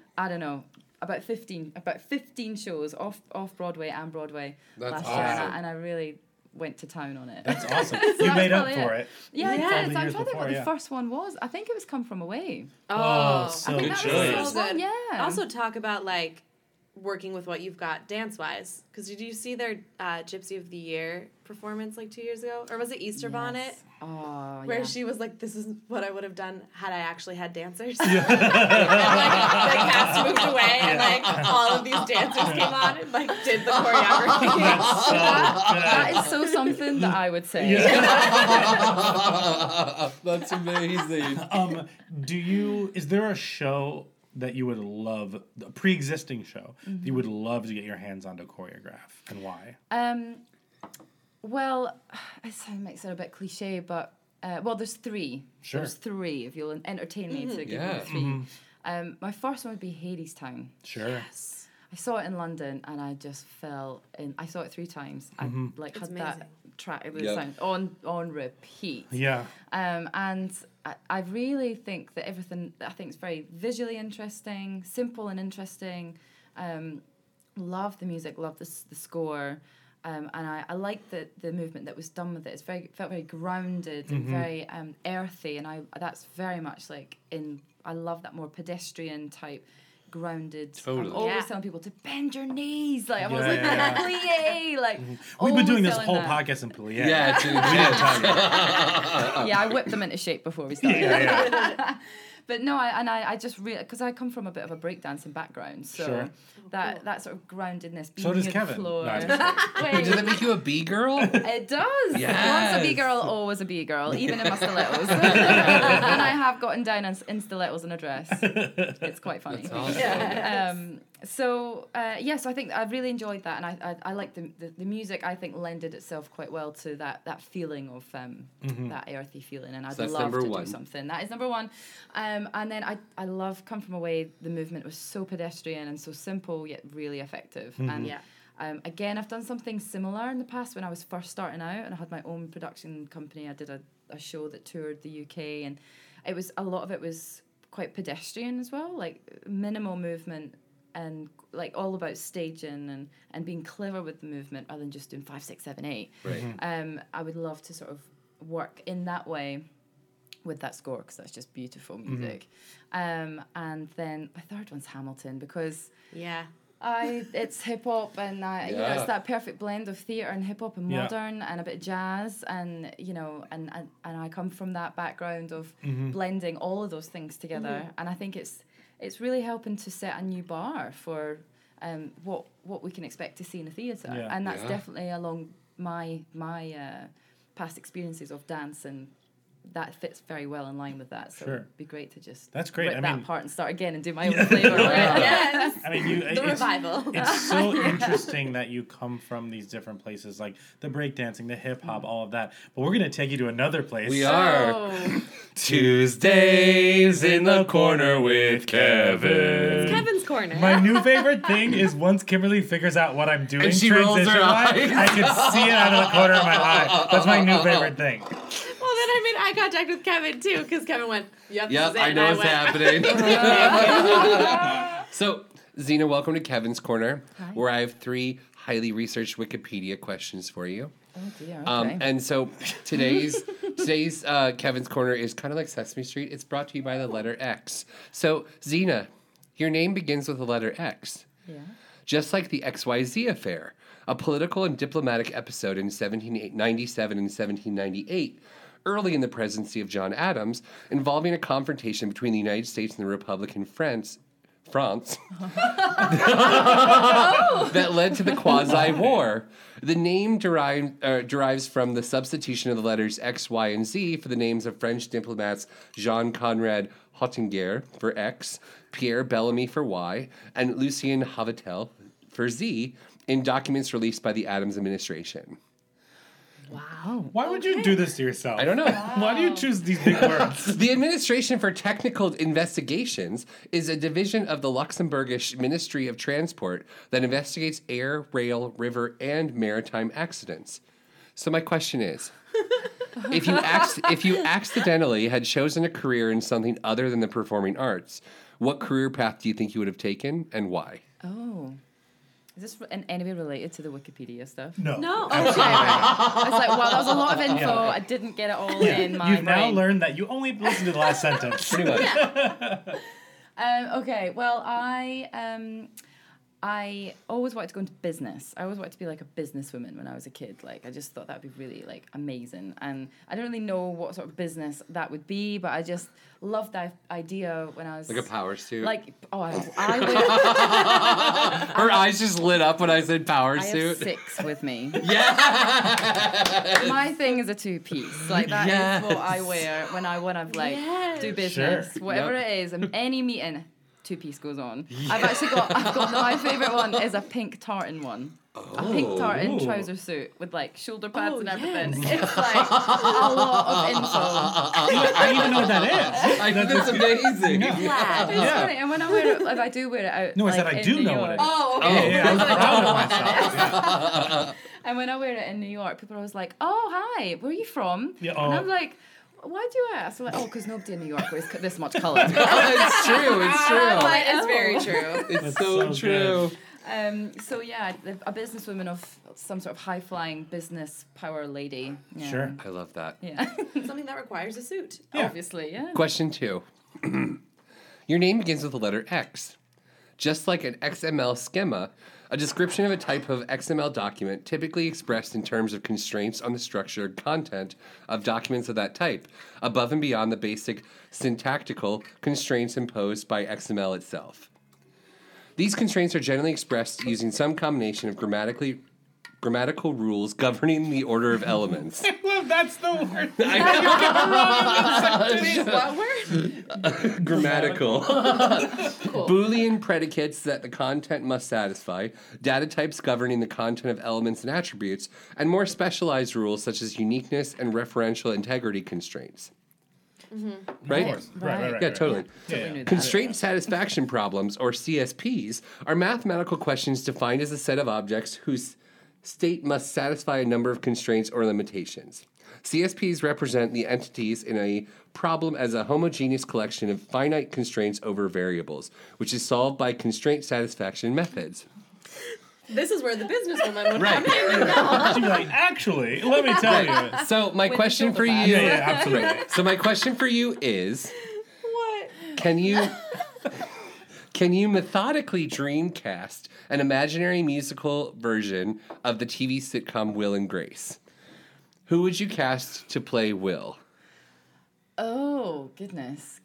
15 shows off Broadway and Broadway That's last year, awesome. and I really went to town on it. That's awesome. You made up probably for it. Yeah, I All did. the So I'm years trying to think before, what yeah. the first one was. I think it was Come From Away. Oh, so I think good that choice. was So good. Yeah. Also talk about like working with what you've got dance wise. Because did you see their Gypsy of the Year performance like 2 years ago, or was it Easter Bonnet? Oh, Where yeah. she was like, "This is what I would have done had I actually had dancers." And, like, the cast moved away, and like all of these dancers came on and like did the choreography. That is so something that I would say. That's amazing. Is there a show that you would love, a pre-existing show, that you would love to get your hands on to choreograph, and why? Well, it makes it a bit cliche, but there's three. Sure. There's three. If you'll entertain me to give you Yeah. the three. My first one would be Hadestown. Sure. I saw it in London and I just fell in. I saw it 3 times. I like had amazing. that track, the Yep. sound on repeat. Yeah. And I really think that everything, I think it's very visually interesting, simple and interesting. Love the music, love the score. And I like the movement that was done with it. Felt very grounded and very earthy. And that's very much like I love that more pedestrian type grounded. Totally. I'm always Yeah. telling people to bend your knees. Like I'm always Yeah, like, yeah, plie. Like We've been always doing this telling whole that. podcast in plie. Yeah, it's intense. Yeah, I whipped them into shape before we started. Yeah. But no, I just really, because I come from a bit of a breakdancing background, so Sure. that sort of groundedness. So does being near the Kevin. floor. No, I'm just kidding. Does that make you a B girl? It does. Yes. Once a B-girl, always a B-girl, even in my stilettos. And I have gotten down in stilettos in a dress. It's quite funny. That's awesome. So I think I really enjoyed that, and I like the music. I think lended itself quite well to that feeling of that earthy feeling, and I'd that's love number to one. do something. That is number one. And then I love Come From Away. The movement was so pedestrian and so simple yet really effective. And Yeah. again, I've done something similar in the past when I was first starting out, and I had my own production company. I did a show that toured the UK, and a lot of it was quite pedestrian as well, like minimal movement. And like all about staging and being clever with the movement rather than just doing 5, 6, 7, 8. Right. I would love to sort of work in that way. with that score, because that's just beautiful music. And then my third one's Hamilton, because it's hip hop, and you know, it's that perfect blend of theatre and hip hop and modern and a bit of jazz, and you know, and I come from that background of blending all of those things together, and I think it's really helping to set a new bar for what we can expect to see in a theatre, and that's definitely along my past experiences of dance, and that fits very well in line with that. So it'd be great to just that's great. rip that part and start again and do my own flavour. Yes. I mean, the revival. It's so interesting that you come from these different places, like the breakdancing, the hip hop, all of that. But we're gonna take you to another place. We are Tuesdays in the corner with Kevin. It's Kevin's corner. My new favorite thing is once Kimberly figures out what I'm doing, And she rolls her eyes. I can see it out of the corner of my eye. That's my new favorite thing. Well, then I made eye contact with Kevin too, because Kevin went, "Yep, Yep, I know what's happening." So, Zena, welcome to Kevin's Corner, where I have 3 highly researched Wikipedia questions for you. Oh dear. Okay. And so today's Kevin's Corner is kind of like Sesame Street. It's brought to you by the letter X. So, Zena, your name begins with the letter X. Yeah. Just like the XYZ affair, a political and diplomatic episode in 1797 and 1798, early in the presidency of John Adams, involving a confrontation between the United States and the Republic in France, that led to the quasi-war. The name derives from the substitution of the letters X, Y, and Z for the names of French diplomats Jean Conrad Hottinger for X, Pierre Bellamy for Y, and Lucien Havitel for Z in documents released by the Adams administration. Wow. Why would you do this to yourself? I don't know. Why do you choose these big words? The Administration for Technical Investigations is a division of the Luxembourgish Ministry of Transport that investigates air, rail, river, and maritime accidents. So my question is, if you accidentally had chosen a career in something other than the performing arts, what career path do you think you would have taken, and why? Oh. Is this in any way related to the Wikipedia stuff? No. No. Okay, right. I was like, wow, that was a lot of info. Yeah. I didn't get it all in my You've now brain. learned that you only listened to the last sentence. Pretty much. Okay, well, I always wanted to go into business. I always wanted to be like a businesswoman when I was a kid. Like, I just thought that would be really, like, amazing. And I don't really know what sort of business that would be, but I just loved that idea when I was... Like a power suit? Like, I would... Her eyes just lit up when I said power I suit. have 6 with me. Yeah. My thing is a 2-piece. Like, that is what I wear when I want to, like, do business. Sure. Whatever Yep. it is, in any meeting... 2-piece goes on. I've actually got my favourite one is a pink tartan one. A pink tartan Ooh. trouser suit with like shoulder pads and everything. yes. It's like a lot of info. I don't even know what that is. I think that's amazing. Plaid. It's funny, and when I wear it, if I do wear it out, No, I like, said I in do New know what York, it is. Oh, okay. Yeah, I was proud of myself. Yeah. and when I wear it in New York, people are always like, "Oh, hi, where are you from?" Yeah, And oh. I'm like, "Why do you ask?" I'm like, "Oh, because nobody in New York wears this much colour." It's true. It's true. That is very true. It's That's so so true. So yeah, a businesswoman of some sort of high-flying business power lady. Yeah. Sure. I love that. Yeah. Something that requires a suit. Yeah. Obviously, yeah. Question 2. Your name begins with the letter X. Just like an XML schema, a description of a type of XML document typically expressed in terms of constraints on the structure and content of documents of that type, above and beyond the basic syntactical constraints imposed by XML itself. These constraints are generally expressed using some combination of grammatical rules governing the order of elements. Well, that's the word. What word? Grammatical. Boolean predicates that the content must satisfy, data types governing the content of elements and attributes, and more specialized rules such as uniqueness and referential integrity constraints. Right? Right. Yeah, totally. Yeah. Knew that. Constraint satisfaction problems, or CSPs, are mathematical questions defined as a set of objects whose state must satisfy a number of constraints or limitations. CSPs represent the entities in a problem as a homogeneous collection of finite constraints over variables, which is solved by constraint satisfaction methods. This is where the businesswoman would Right. come in. She'd be like, actually, let me tell you. So my With question the for you. shoulder Yeah, yeah, absolutely. So my question for you is, What? can you methodically dreamcast an imaginary musical version of the TV sitcom Will and Grace? Who would you cast to play Will? Oh, goodness.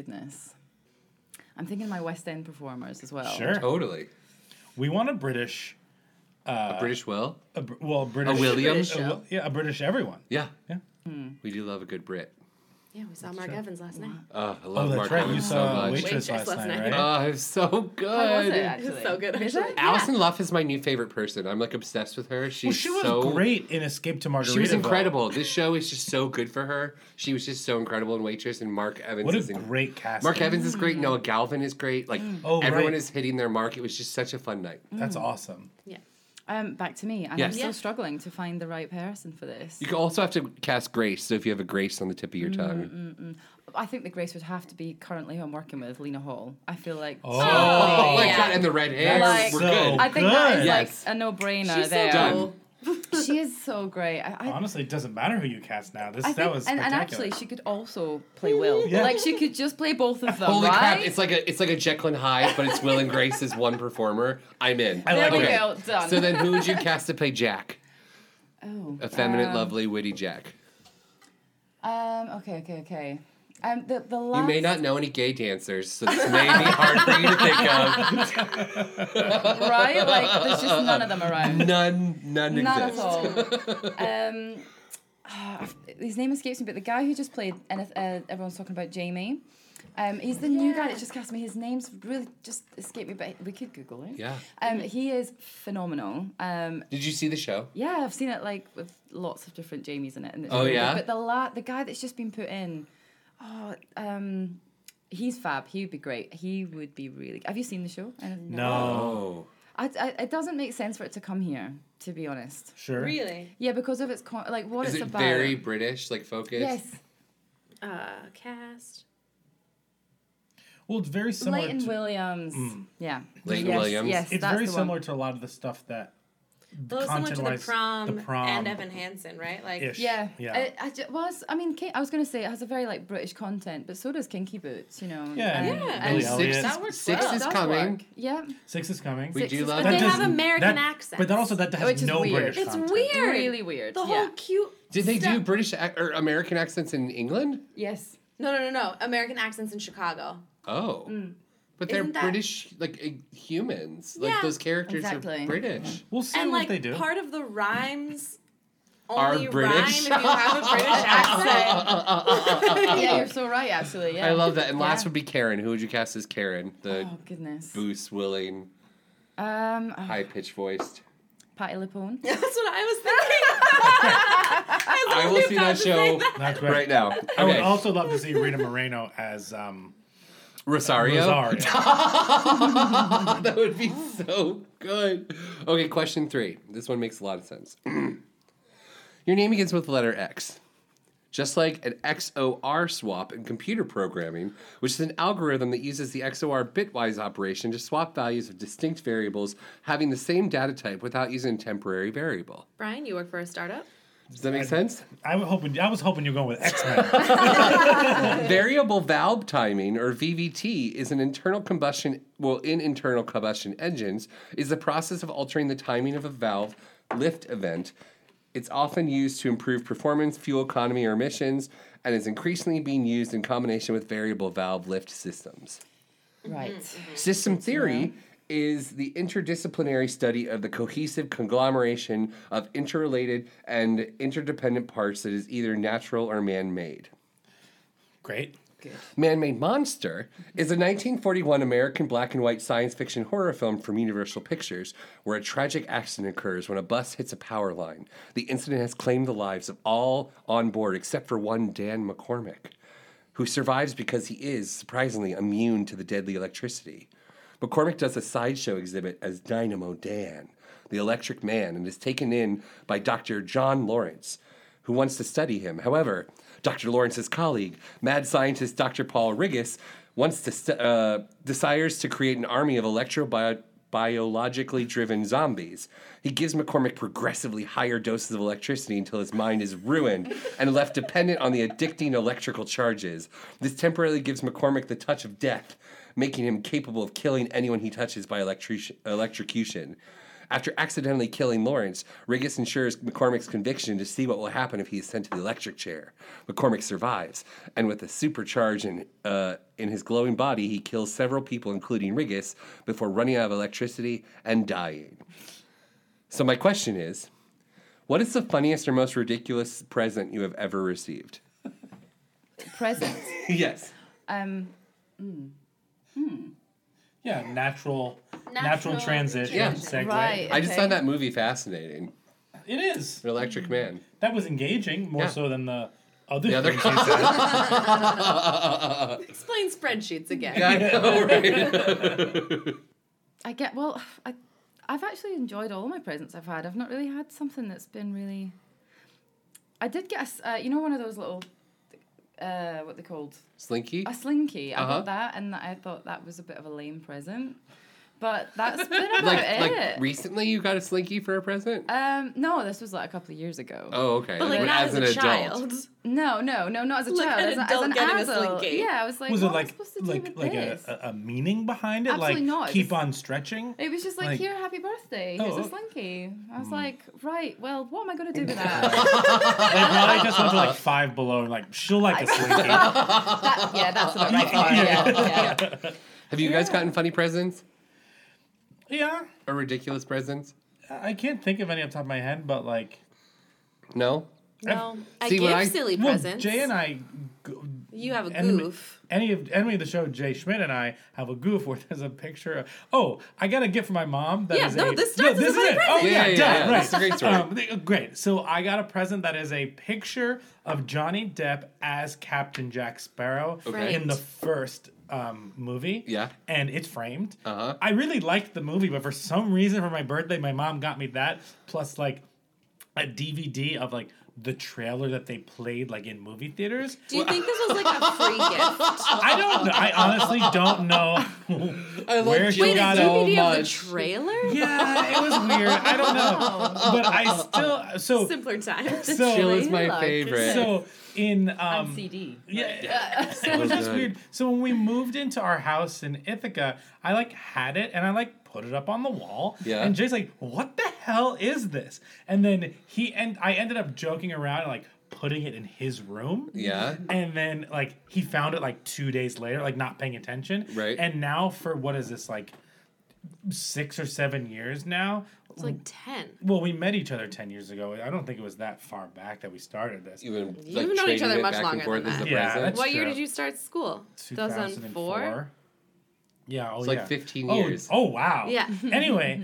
I'm thinking of my West End performers as well. Sure. Totally. We want a British, A British Will? a British. A William? British show. A British everyone. Yeah. Yeah. We do love a good Brit. Yeah, we saw Mark Evans last night. I Oh, love that's Mark right. Evans You so saw much. Waitress last night, right? Oh, it's so good. How was it, It actually? was so good, Is actually. it? Alison Luff is my new favorite person. I'm like obsessed with her. She's Well, she was so great in Escape to Margaritaville. She was incredible. This show is just so good for her. She was just so incredible in Waitress, and Mark Evans What is a great cast. Mark Evans is great. Noah Galvin is great. Like Oh, everyone right. is hitting their mark. It was just such a fun night. That's awesome. Yeah. Back to me. And Yes. I'm still Yeah. struggling to find the right person for this. You also have to cast Grace. So if you have a Grace on the tip of your tongue, I think the Grace would have to be currently who I'm working with, Lena Hall. I feel like... Oh, oh my yeah. god, and the red hair, Like- we're so good. I think that is Yes. like a no-brainer She's so there. Done. She is so great. I Honestly, it doesn't matter who you cast now. I That think, was and spectacular. actually, she could also play Will. Yeah. Like, she could just play both of them, Holy right? crap! It's like a Jekyll and Hyde, but it's Will and Grace as one performer. I'm in. I There like we it. go, done. So then, who would you cast to play Jack? Oh. Effeminate, lovely, witty Jack. Okay. The last... You may not know any gay dancers, so this may be hard for you to think of. Right? Like, there's just none of them around. None None at exist. all. His name escapes me, but the guy who just played, and everyone's talking about Jamie, he's the new guy that just cast me. His name's really just escaped me, but we could Google it. Yeah. He is phenomenal. Did you see the show? Yeah, I've seen it like with lots of different Jamies in it. And it's Oh, really yeah? good. But the guy that's just been put in, he's fab. He would be great. He would be really. Have you seen the show? No. Oh. It doesn't make sense for it to come here, to be honest. Sure. Really? Yeah, because of its like what Is it's it about. very British, like focused? Yes, Cast. Well, it's very similar Leighton to... Williams. Yeah, Leighton yes, Williams. Yes, It's that's very the similar one. to a lot of the stuff that... Well, it's similar to the content-wise, prom, and Evan Hansen, right? Like, Ish. Yeah, Yeah. I mean, I was going to say it has a very like British content, but so does Kinky Boots, you know. Yeah, and- and Yeah. and Billy Six, Elliot. That works six well. is does coming. work. Yeah, 6 is coming. We Six do is- love But they that. have American that, accents. But that also that Which has is no weird. British It's content. weird. really weird. The yeah. whole cute. Did they do stuff- British or American accents in England? Yes. No. American accents in Chicago. Oh. But they're Isn't that- British, like humans. Like Yeah. those characters Exactly. are British. We'll see And what like they do. part of the rhymes Are only British? rhyme if you have a British accent. Yeah, you're so right. Actually, yeah. I love that. And last Yeah. would be Karen. Who would you cast as Karen? The Oh goodness. Bruce Willing, high pitched voiced. Patty LuPone. That's what I was thinking. I will see that show That's great. right now. I would Okay. also love to see Rita Moreno as Rosario. Rosario. That would be so good. Okay, question 3. This one makes a lot of sense. Your name begins with the letter X. Just like an XOR swap in computer programming, which is an algorithm that uses the XOR bitwise operation to swap values of distinct variables having the same data type without using a temporary variable. Brian, you work for a startup. Does that make sense? I was hoping you're going with X-Men. Variable valve timing, or VVT, is an internal combustion. Well, in internal combustion engines, is the process of altering the timing of a valve lift event. It's often used to improve performance, fuel economy, or emissions, and is increasingly being used in combination with variable valve lift systems. Right. System theory is the interdisciplinary study of the cohesive conglomeration of interrelated and interdependent parts that is either natural or man-made. Great. Man-Made Monster is a 1941 American black and white science fiction horror film from Universal Pictures where a tragic accident occurs when a bus hits a power line. The incident has claimed the lives of all on board except for one Dan McCormick, who survives because he is, surprisingly, immune to the deadly electricity. McCormick does a sideshow exhibit as Dynamo Dan, the Electric Man, and is taken in by Dr. John Lawrence, who wants to study him. However, Dr. Lawrence's colleague, mad scientist Dr. Paul Riggis, desires to create an army of biologically driven zombies. He gives McCormick progressively higher doses of electricity until his mind is ruined and left dependent on the addicting electrical charges. This temporarily gives McCormick the touch of death, making him capable of killing anyone he touches by electrocution. After accidentally killing Lawrence, Riggis ensures McCormick's conviction to see what will happen if he is sent to the electric chair. McCormick survives, and with a supercharge in his glowing body, he kills several people, including Riggis, before running out of electricity and dying. So my question is, what is the funniest or most ridiculous present you have ever received? Presents. Yes. Yeah, natural transition. Yeah. Segue. Right. I just Okay. found that movie fascinating. It is. The Electric Man. That was engaging more Yeah. so than the other The other things you said. Explain spreadsheets again. Yeah, I know, right? I've actually enjoyed all my presents I've had. I've not really had something that's been really... I did get one of those little, what they called? Slinky? A slinky. I Uh-huh. got that, and I thought that was a bit of a lame present. But that's been about Like it. recently you got a Slinky for a present? No, this was like a couple of years ago. Oh, okay. But like When- not as as an a adult. child. No, not as a Like child. an As adult an getting a adult. slinky. Yeah, I was like, Was what it am I supposed to do with this? a meaning behind it? Absolutely like not. keep Just- on stretching? It was just like, here, happy birthday. Here's Oh. a slinky. I was like, right, well, what am I going to do with that? They probably just went to like Five Below and like, she'll like a slinky. That's about right. Yeah. Have you guys gotten funny presents? Yeah. Or ridiculous presents? I can't think of any off the top of my head, but like, No? No, I See, when give I- silly well, presents. Jay and I, You have a enemy- goof. Any of the show, Jay Schmidt and I have a goof where there's a picture of. Oh, I got a gift from my mom. That Yeah, is no, a, this starts this as a is funny it. Oh present. yeah, Yeah, duh, yeah, right. that's a great story. Great. So I got a present that is a picture of Johnny Depp as Captain Jack Sparrow Okay. in the first movie. Yeah. And it's framed. Uh-huh. I really liked the movie, but for some reason, for my birthday, my mom got me that plus like a DVD of like the trailer that they played like in movie theaters. Do you think this was like a free gift? I don't know. I honestly don't know where she Wait, a got it. DVD of the much. trailer? Yeah, it was weird. I don't know, but I still Simpler times. Jill is my Like, favorite. so in On CD. yeah, it was just good. weird. So when we moved into our house in Ithaca, I like had it and I like put it up on the wall. Yeah. And Jay's like, "What the hell is this?" And then I ended up joking around and like putting it in his room. Yeah. And then like he found it like 2 days later, like not paying attention. Right. And now for what is this like 6 or 7 years now? It's like 10. Well, we met each other 10 years ago. I don't think it was that far back that we started this. You've You've known each trading other it much back longer and forth than as a that. Yeah, present. that's What year true. did you start school? 2004. Yeah, oh It's like yeah. 15 Oh, years. Oh wow. Yeah. Anyway,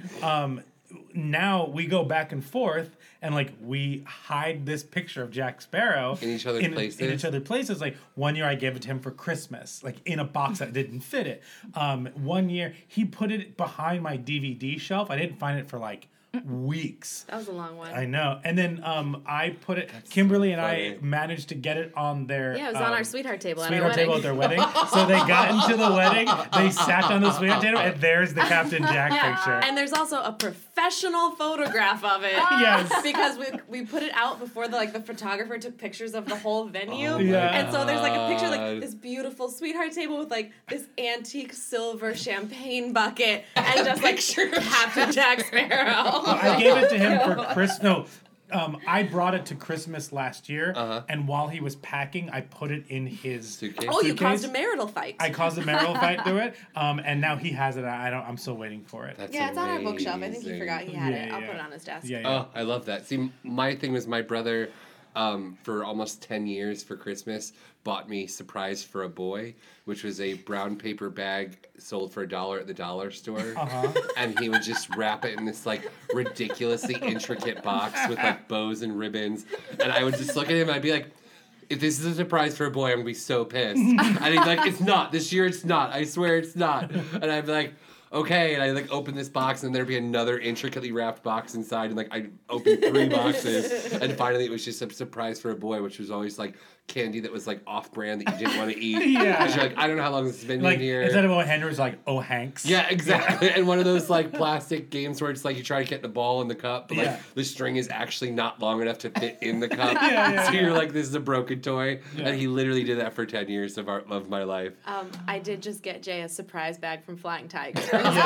now we go back and forth and like we hide this picture of Jack Sparrow In each other's places? In each other places. Like one year I gave it to him for Christmas, like in a box that didn't fit it. One year he put it behind my DVD shelf. I didn't find it for like weeks. That was a long one. I know. And then I put it. Kimberly and I funny. managed to get it on their. Yeah, it was on our sweetheart table at our Sweetheart wedding. table at their wedding. So they got into the wedding. They sat on the sweetheart table, and there's the Captain Jack picture. And there's also a professional photograph of it. Yes. Because we put it out before the photographer took pictures of the whole venue. Oh my Yeah. And so there's like a picture of God. like this beautiful sweetheart table with like this antique silver champagne bucket and just like Captain Jack Sparrow. I gave it to him for Christmas. No, I brought it to Christmas last year, and while he was packing, I put it in his Suitcase? Oh, you suitcase. caused a marital fight. I caused a marital fight through it, and now he has it. I'm still waiting for it. That's yeah, it's on our bookshelf. I think he amazing. forgot he had it. Yeah, I'll yeah. put it on his desk. Yeah, yeah. Oh, I love that. See, my thing was my brother, for almost 10 years for Christmas, bought me Surprise for a Boy, which was a brown paper bag sold for $1 at the dollar store. And he would just wrap it in this like ridiculously intricate box with like bows and ribbons. And I would just look at him and I'd be like, if this is a surprise for a boy, I'm gonna be so pissed. And he'd be like, it's not. This year it's not. I swear it's not. And I'd be like, okay, and I like open this box, and there'd be another intricately wrapped box inside, and like I opened 3 boxes, and finally it was just a surprise for a boy, which was always like candy that was like off-brand that you didn't want to eat. Yeah. Because you're like, I don't know how long this has been Like in here. instead of O. Henry's, like O. Hanks. Yeah, exactly. And one of those like plastic games where it's like you try to get the ball in the cup, but like Yeah. the string is actually not long enough to fit in the cup. Yeah, so you're like, this is a broken toy. Yeah. And he literally did that for 10 years of my life. I did just get Jay a surprise bag from Flying Tiger.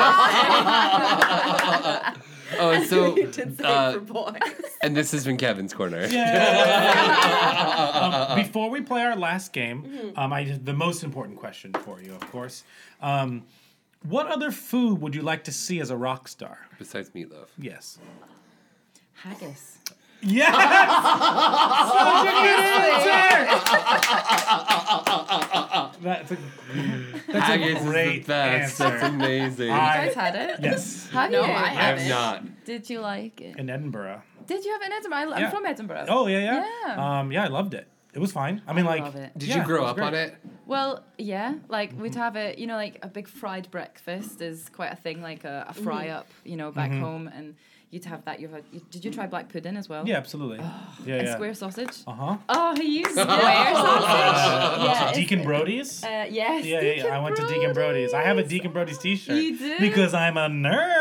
Oh, and so You did say for boys. and this has been Kevin's Corner. Before we play our last game, I have the most important question for you, of course. What other food would you like to see as a rock star? Besides meatloaf. Yes. Haggis. Yes! Such a good answer! That's Haggis a great is the best. answer. That's amazing. You guys had it? Yes. Have No, you? I I have haven't. not. Did you like it? In Edinburgh. Did you have it in Edinburgh? I'm Yeah. from Edinburgh. Oh, yeah. Yeah. Yeah, I loved it. It was fine. I mean, I like... love it. Did Yeah, you grow it was up great. on it? Well, yeah, like we'd have it, like a big fried breakfast is quite a thing, like a fry up, back home, and you'd have that. Did you try black pudding as well? Yeah, absolutely. And square sausage. Uh-huh. Oh, he used square sausage. Yeah, Deacon Brody's? yes. Yeah. I went to Deacon Brody's. I have a Deacon Brody's t-shirt. You do? Because I'm a nerd.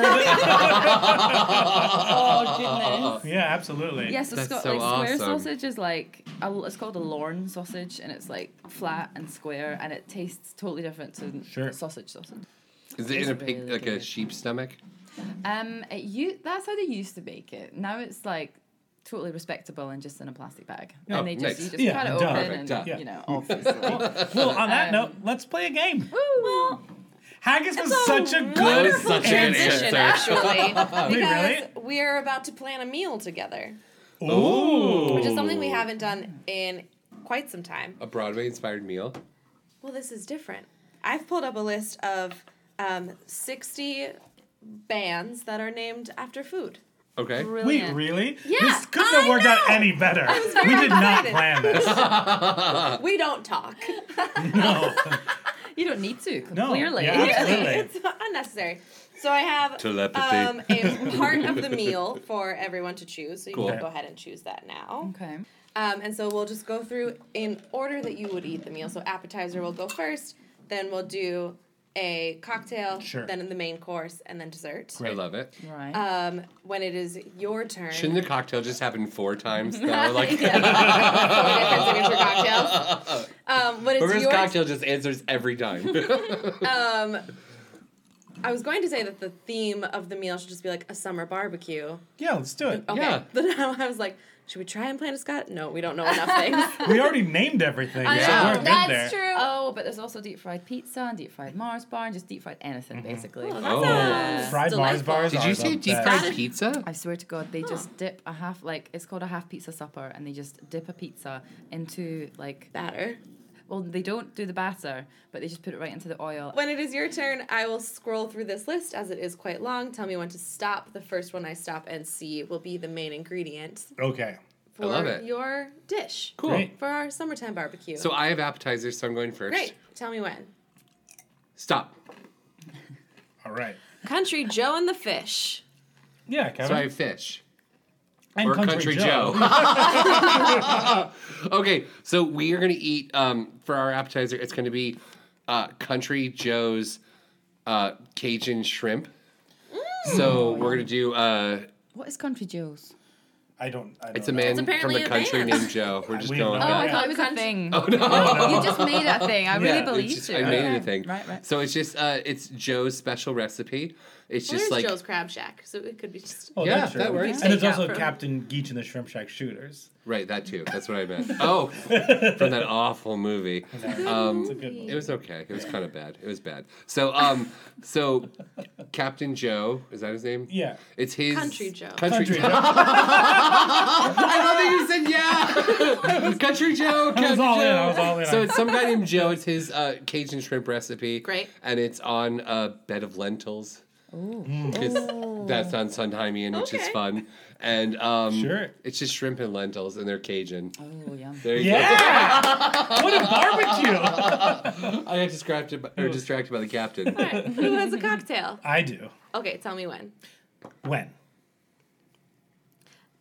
Oh goodness. Yeah, absolutely. Yeah, so, That's so square awesome. sausage is like it's called a Lorne sausage, and it's like flat and square, and it tastes totally different to Sure. sausage. Is it It's in a pig, really like a good. sheep's stomach? That's how they used to bake it. Now it's like totally respectable and just in a plastic bag, Oh, and you nice. just Yeah, cut it duh. open, Perfect, and duh. Yeah. obviously. Well, on that note, let's play a game. Haggis was such a good Wonderful Wonderful transition, answer. actually, because really? we're about to plan a meal together, Ooh. which is something we haven't done in quite some time. A Broadway-inspired meal? Well, this is different. I've pulled up a list of 60 bands that are named after food. Okay. Wait, Brilliant. really? Yeah, This couldn't have I worked out know. any better. very We did not excited. plan this. We don't talk. No. You don't need to. No, Clearly. yeah, absolutely. It's unnecessary. So I have Telepathy. a part of the meal for everyone to choose. So you Cool. can go ahead and choose that now. Okay. And so we'll just go through in order that you would eat the meal. So appetizer will go first, then we'll do a cocktail, Sure. then the main course, and then dessert. I love it. Right. When it is your turn, Shouldn't the cocktail just happen 4 times, though? Like, four different signature cocktails. When it's whoever's your cocktail just answers every time. I was going to say that the theme of the meal should just be like a summer barbecue. Yeah, let's do it. Okay. Yeah. But now I was like, should we try and plan a Scott? No, we don't know enough things. We already named everything, I so know. we're good That's there. true. Oh, but there's also deep fried pizza and deep fried Mars bar and just deep fried anything, basically. That Oh. sounds Fried Mars delightful. bars Did are you the say deep best. fried pizza? I swear to God, they just dip a half, it's called a half pizza supper, and they just dip a pizza into, Batter. well, they don't do the batter, but they just put it right into the oil. When it is your turn, I will scroll through this list as it is quite long. Tell me when to stop. The first one I stop and see will be the main ingredient Okay. for love it. your dish. Cool. Great. For our summertime barbecue. So I have appetizers, so I'm going first. Great. Tell me when. Stop. All right. Country Joe and the Fish. Yeah, Kevin. So I have fish. and Or Country Joe. Okay, so we are going to eat, for our appetizer, it's going to be Country Joe's Cajun shrimp. So we're going to do, What is Country Joe's? I don't it's a know. man from apparently the a country band. named Joe. We're just We going know. Oh, I with thought that. it was a Country- thing. Oh, no. You just made it a thing. I really Yeah, believed it's just- you. I made it a Okay. thing. Right. So it's just, it's Joe's special recipe. It's Well, just there's like, Joe's Crab Shack, so it could be just. Oh, Yeah, that's true. that works. And it's Take also out from- Captain Geach and the Shrimp Shack Shooters. right, that too. That's what I meant. Oh, from that awful movie. It's a good one. It was okay. It was kind of bad. It was bad. So, so Captain Joe, is that his name? Yeah. It's his Country Joe. Country Country Joe. Joe. I love that you said yeah. Country Joe. I was Country all in. Joe. I was all in. So it's some guy named Joe. It's his Cajun shrimp recipe. Great. And it's on a bed of lentils. Because that's on Sondheimian, which is Okay. fun. And Sure. it's just shrimp and lentils, and they're Cajun. Oh, yeah. There you Yeah! What a barbecue! go. I got distracted by the captain. All right. Who has a cocktail? I do. Okay, tell me when. When?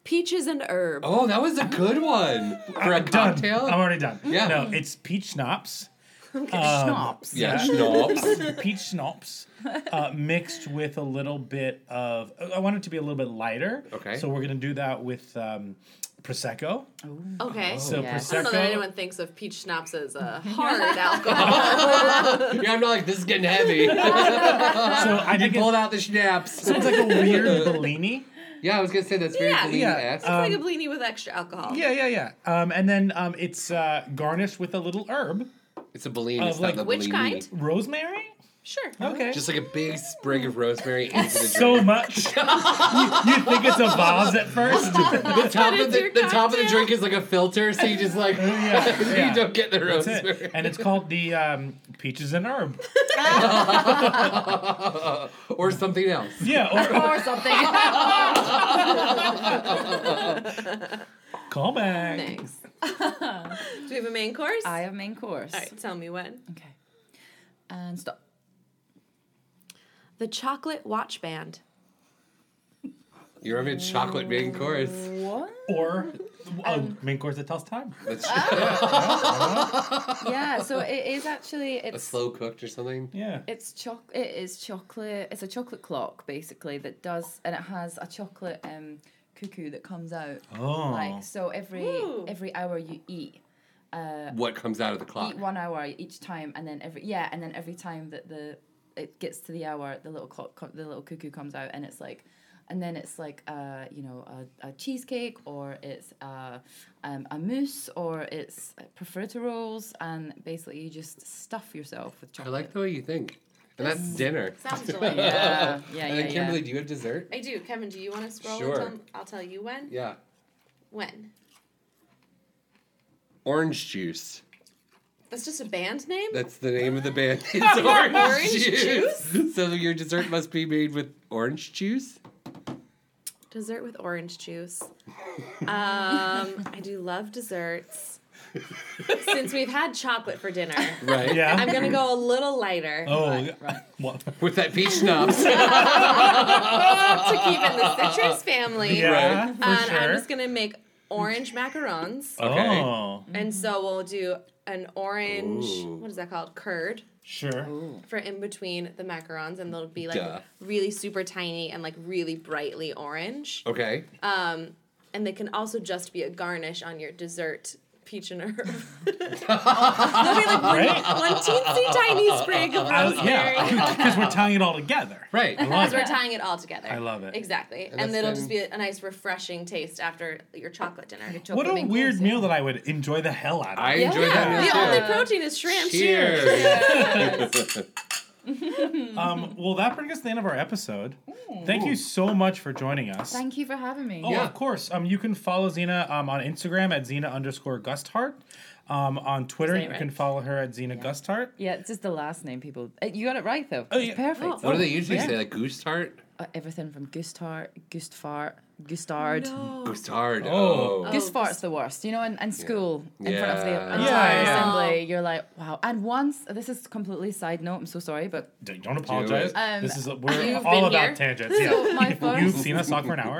Peaches and herb. Oh, that was a good one for a Done. cocktail. I'm already done. Yeah. No, it's peach schnapps. Schnapps. Yeah, schnapps. Peach schnapps mixed with a little bit of. I want it to be a little bit lighter. Okay. So we're gonna do that with prosecco. Okay. So Yeah. I don't know that prosecco. anyone thinks of peach schnapps as a hard alcohol. Yeah, I'm not like, this is getting heavy. So I think Pulled out the schnapps. it's like a weird Bellini. Yeah, I was gonna say that's very Yeah. Bellini-esque. It's like a blini with extra alcohol. Yeah. And then it's garnished with a little herb, It's a Bellini. It's like- not the Which Bellini. kind? rosemary. Sure. Okay. Just like a big sprig of rosemary into the drink. So much. you think it's a vase at first? The top of into your the top of the cocktail. drink is like a filter, so you just like yeah. you don't get the That's rosemary. it. And it's called the Peaches and Herb. Or something else. Yeah, Or something. call back. Thanks. Do we have a main course? I have main course. All right, tell me when. Okay. And stop. The Chocolate Watch Band. You're having chocolate main course. What? Or main course that tells time. That's Yeah, so it is actually a it's slow cooked or something. Yeah. it is chocolate. It's a chocolate clock basically that does, and it has a chocolate cuckoo that comes out. Oh. Like so Ooh. every hour you eat. What comes out of the clock? Eat 1 hour each time, and then every time that it gets to the hour, the little the little cuckoo comes out, and it's like, a cheesecake, or it's a mousse, or it's profiteroles, and basically you just stuff yourself with I chocolate. like the way you think. And that's dinner. Sounds delightful. Yeah, And then Kimberly, do you have dessert? I do. Kevin, do you want to scroll? Sure. And I'll tell you when. Yeah. When? Orange juice. That's just a band name? That's the name of the band. It's orange, Orange juice. So your dessert must be made with orange juice? Dessert with orange juice. I do love desserts. Since we've had chocolate for dinner, Right. Yeah. I'm going to go a little lighter Oh, what? With that peach schnapps. to keep in the citrus family. Yeah, And for sure. I'm just going to make orange macarons. Okay. Oh, And so we'll do an orange, Ooh. what is that called? Curd. sure. For in between the macarons, and they'll be like Duh. really super tiny and like really brightly orange. Okay. And they can also just be a garnish on your dessert peach and herb. There'll be like Right? one teensy tiny sprig of rosemary. Yeah, because we're tying it all together. Right. Because we're tying it all together. I love it. Exactly. And And that's it'll then- just be a nice refreshing taste after your chocolate dinner. What a weird meal that I would enjoy the hell out of. I enjoy that meal The too. only protein is shrimp. Cheers. Well, that brings us to the end of our episode. Thank you so much for joining us. Thank you for having me. Oh, Yeah. of course. You can follow Xena on Instagram at Xena_Gusthart. On Twitter, Say it you right. can follow her at Xena Gusthart. Yeah, it's just the last name people. You got it right though. Oh, It's yeah. perfect. Oh. What do they usually Yeah. say? Like goose tart? Everything from Gustard, Gustfart, Gustard. Goose tart. Oh. Oh. Gustfart's the worst. You know, in school, in front of the Yeah. entire Yeah. assembly, you're like, wow. And once, this is completely side note, I'm so sorry, but Don't apologize. it. This is we're You've all been about here. tangents. Yeah. So my first- You've seen us talk for an hour.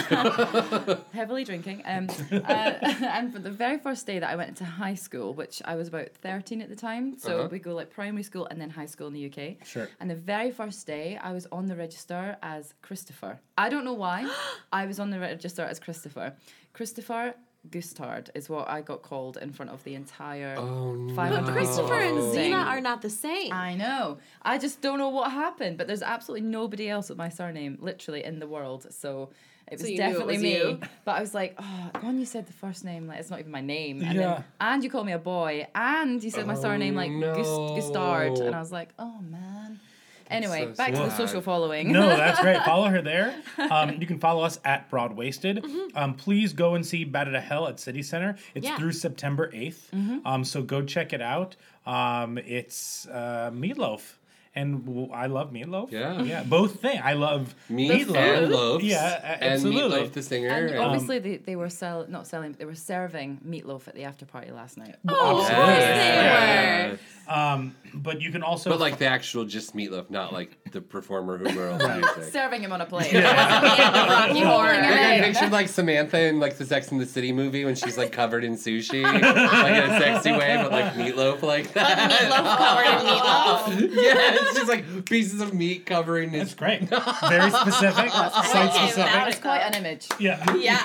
heavily drinking. And for the very first day that I went into high school, which I was about 13 at the time, so we go like primary school and then high school in the UK. Sure. And the very first day, I was on the register as Christopher. I don't know why. I was on the register as Christopher. Christopher Gustard is what I got called in front of the entire 500 But Christopher and people thing. Xena are not the same. I know. I just don't know what happened, but there's absolutely nobody else with my surname, literally, in the world. So it was you knew it definitely was me. you? But I was like, oh, when you said the first name, like it's not even my name. And, Yeah. then, and you called me a boy, and you said my surname like no. Gustard. And I was like, oh man. Anyway, so back to the sad. social following. No, that's great. Follow her there. You can follow us at Broadwasted. Please go and see Bat Out of Hell at City Center. It's Yeah. through September 8th. So go check it out. It's Meatloaf. And I love Meatloaf. Yeah. Yeah. Both things. I love Meat Meatloaf. and loaves. Yeah, And absolutely. Meatloaf the singer. And and- obviously they were not selling, but they were serving meatloaf at the after party last night. Oh, of Absolutely. course they were. But you can also But like the actual just meatloaf, not like the performer who wrote the music. Serving him on a plate. Rocky Horror. I pictured like Samantha in like the Sex and the City movie when she's like covered in sushi, like in a sexy way, but like meatloaf like that. Meatloaf covered in meatloaf. Yeah, it's just like pieces of meat covering his. That's great. Very specific. Site specific. That's quite an image. Yeah. Yeah.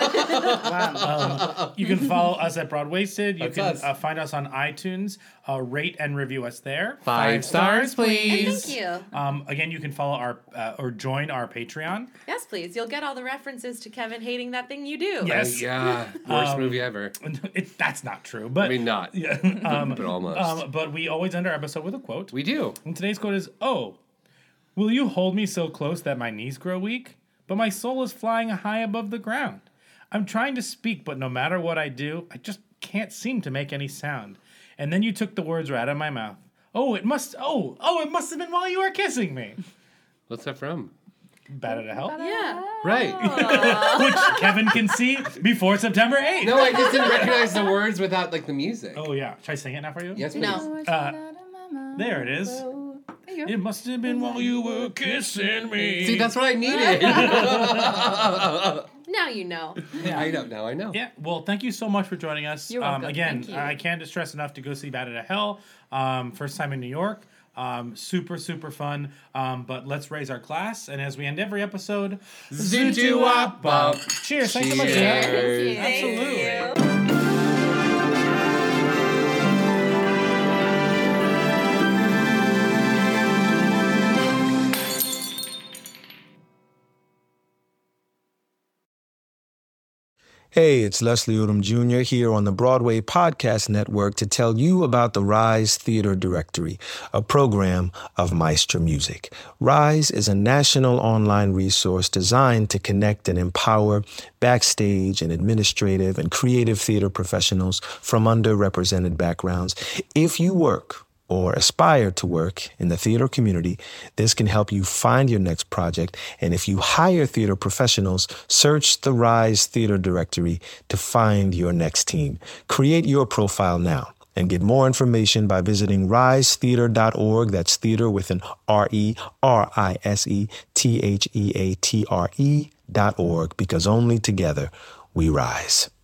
Wow. You can follow us at Broadwasted. You That's can us. find us on iTunes. Rate and review us there. 5 stars, please. Thank you. Again, you can follow our or join our Patreon. Yes, please. You'll get all the references to Kevin hating that thing you do. Yes. Yeah, worst movie ever. That's not true, but I mean, not, yeah, but almost. but we always end our episode with a quote. We do. And today's quote is, "Oh, will you hold me so close that my knees grow weak? But my soul is flying high above the ground. I'm trying to speak, but no matter what I do, I just can't seem to make any sound. And then you took the words right out of my mouth. It must have been while you were kissing me." What's that from? Bad at Hell, Yeah. Right. which Kevin can see before September 8th. No, I just didn't recognize the words without like the music. Oh yeah, should I sing it now for you? Yes, please. No. There it is. It must have been while you were kissing me. See, that's what I needed. Now you know. I know. Now I know. Yeah, well, thank you so much for joining us. You're welcome. Again, Thank you. I can't stress enough to go see Bad at Hell. First time in New York. Super, super fun. But let's raise our glass. And as we end every episode, Zoo-doo-wop-bop. Cheers. Thanks so much. Cheers. Absolutely. Hey, it's Leslie Odom Jr. here on the Broadway Podcast Network to tell you about the Rise Theater Directory, a program of Maestro Music. Rise is a national online resource designed to connect and empower backstage and administrative and creative theater professionals from underrepresented backgrounds. If you work or aspire to work in the theater community, this can help you find your next project. And if you hire theater professionals, search the Rise Theater Directory to find your next team. Create your profile now and get more information by visiting risetheater.org. That's theater with an RERISETHEATRE.org, because only together we rise.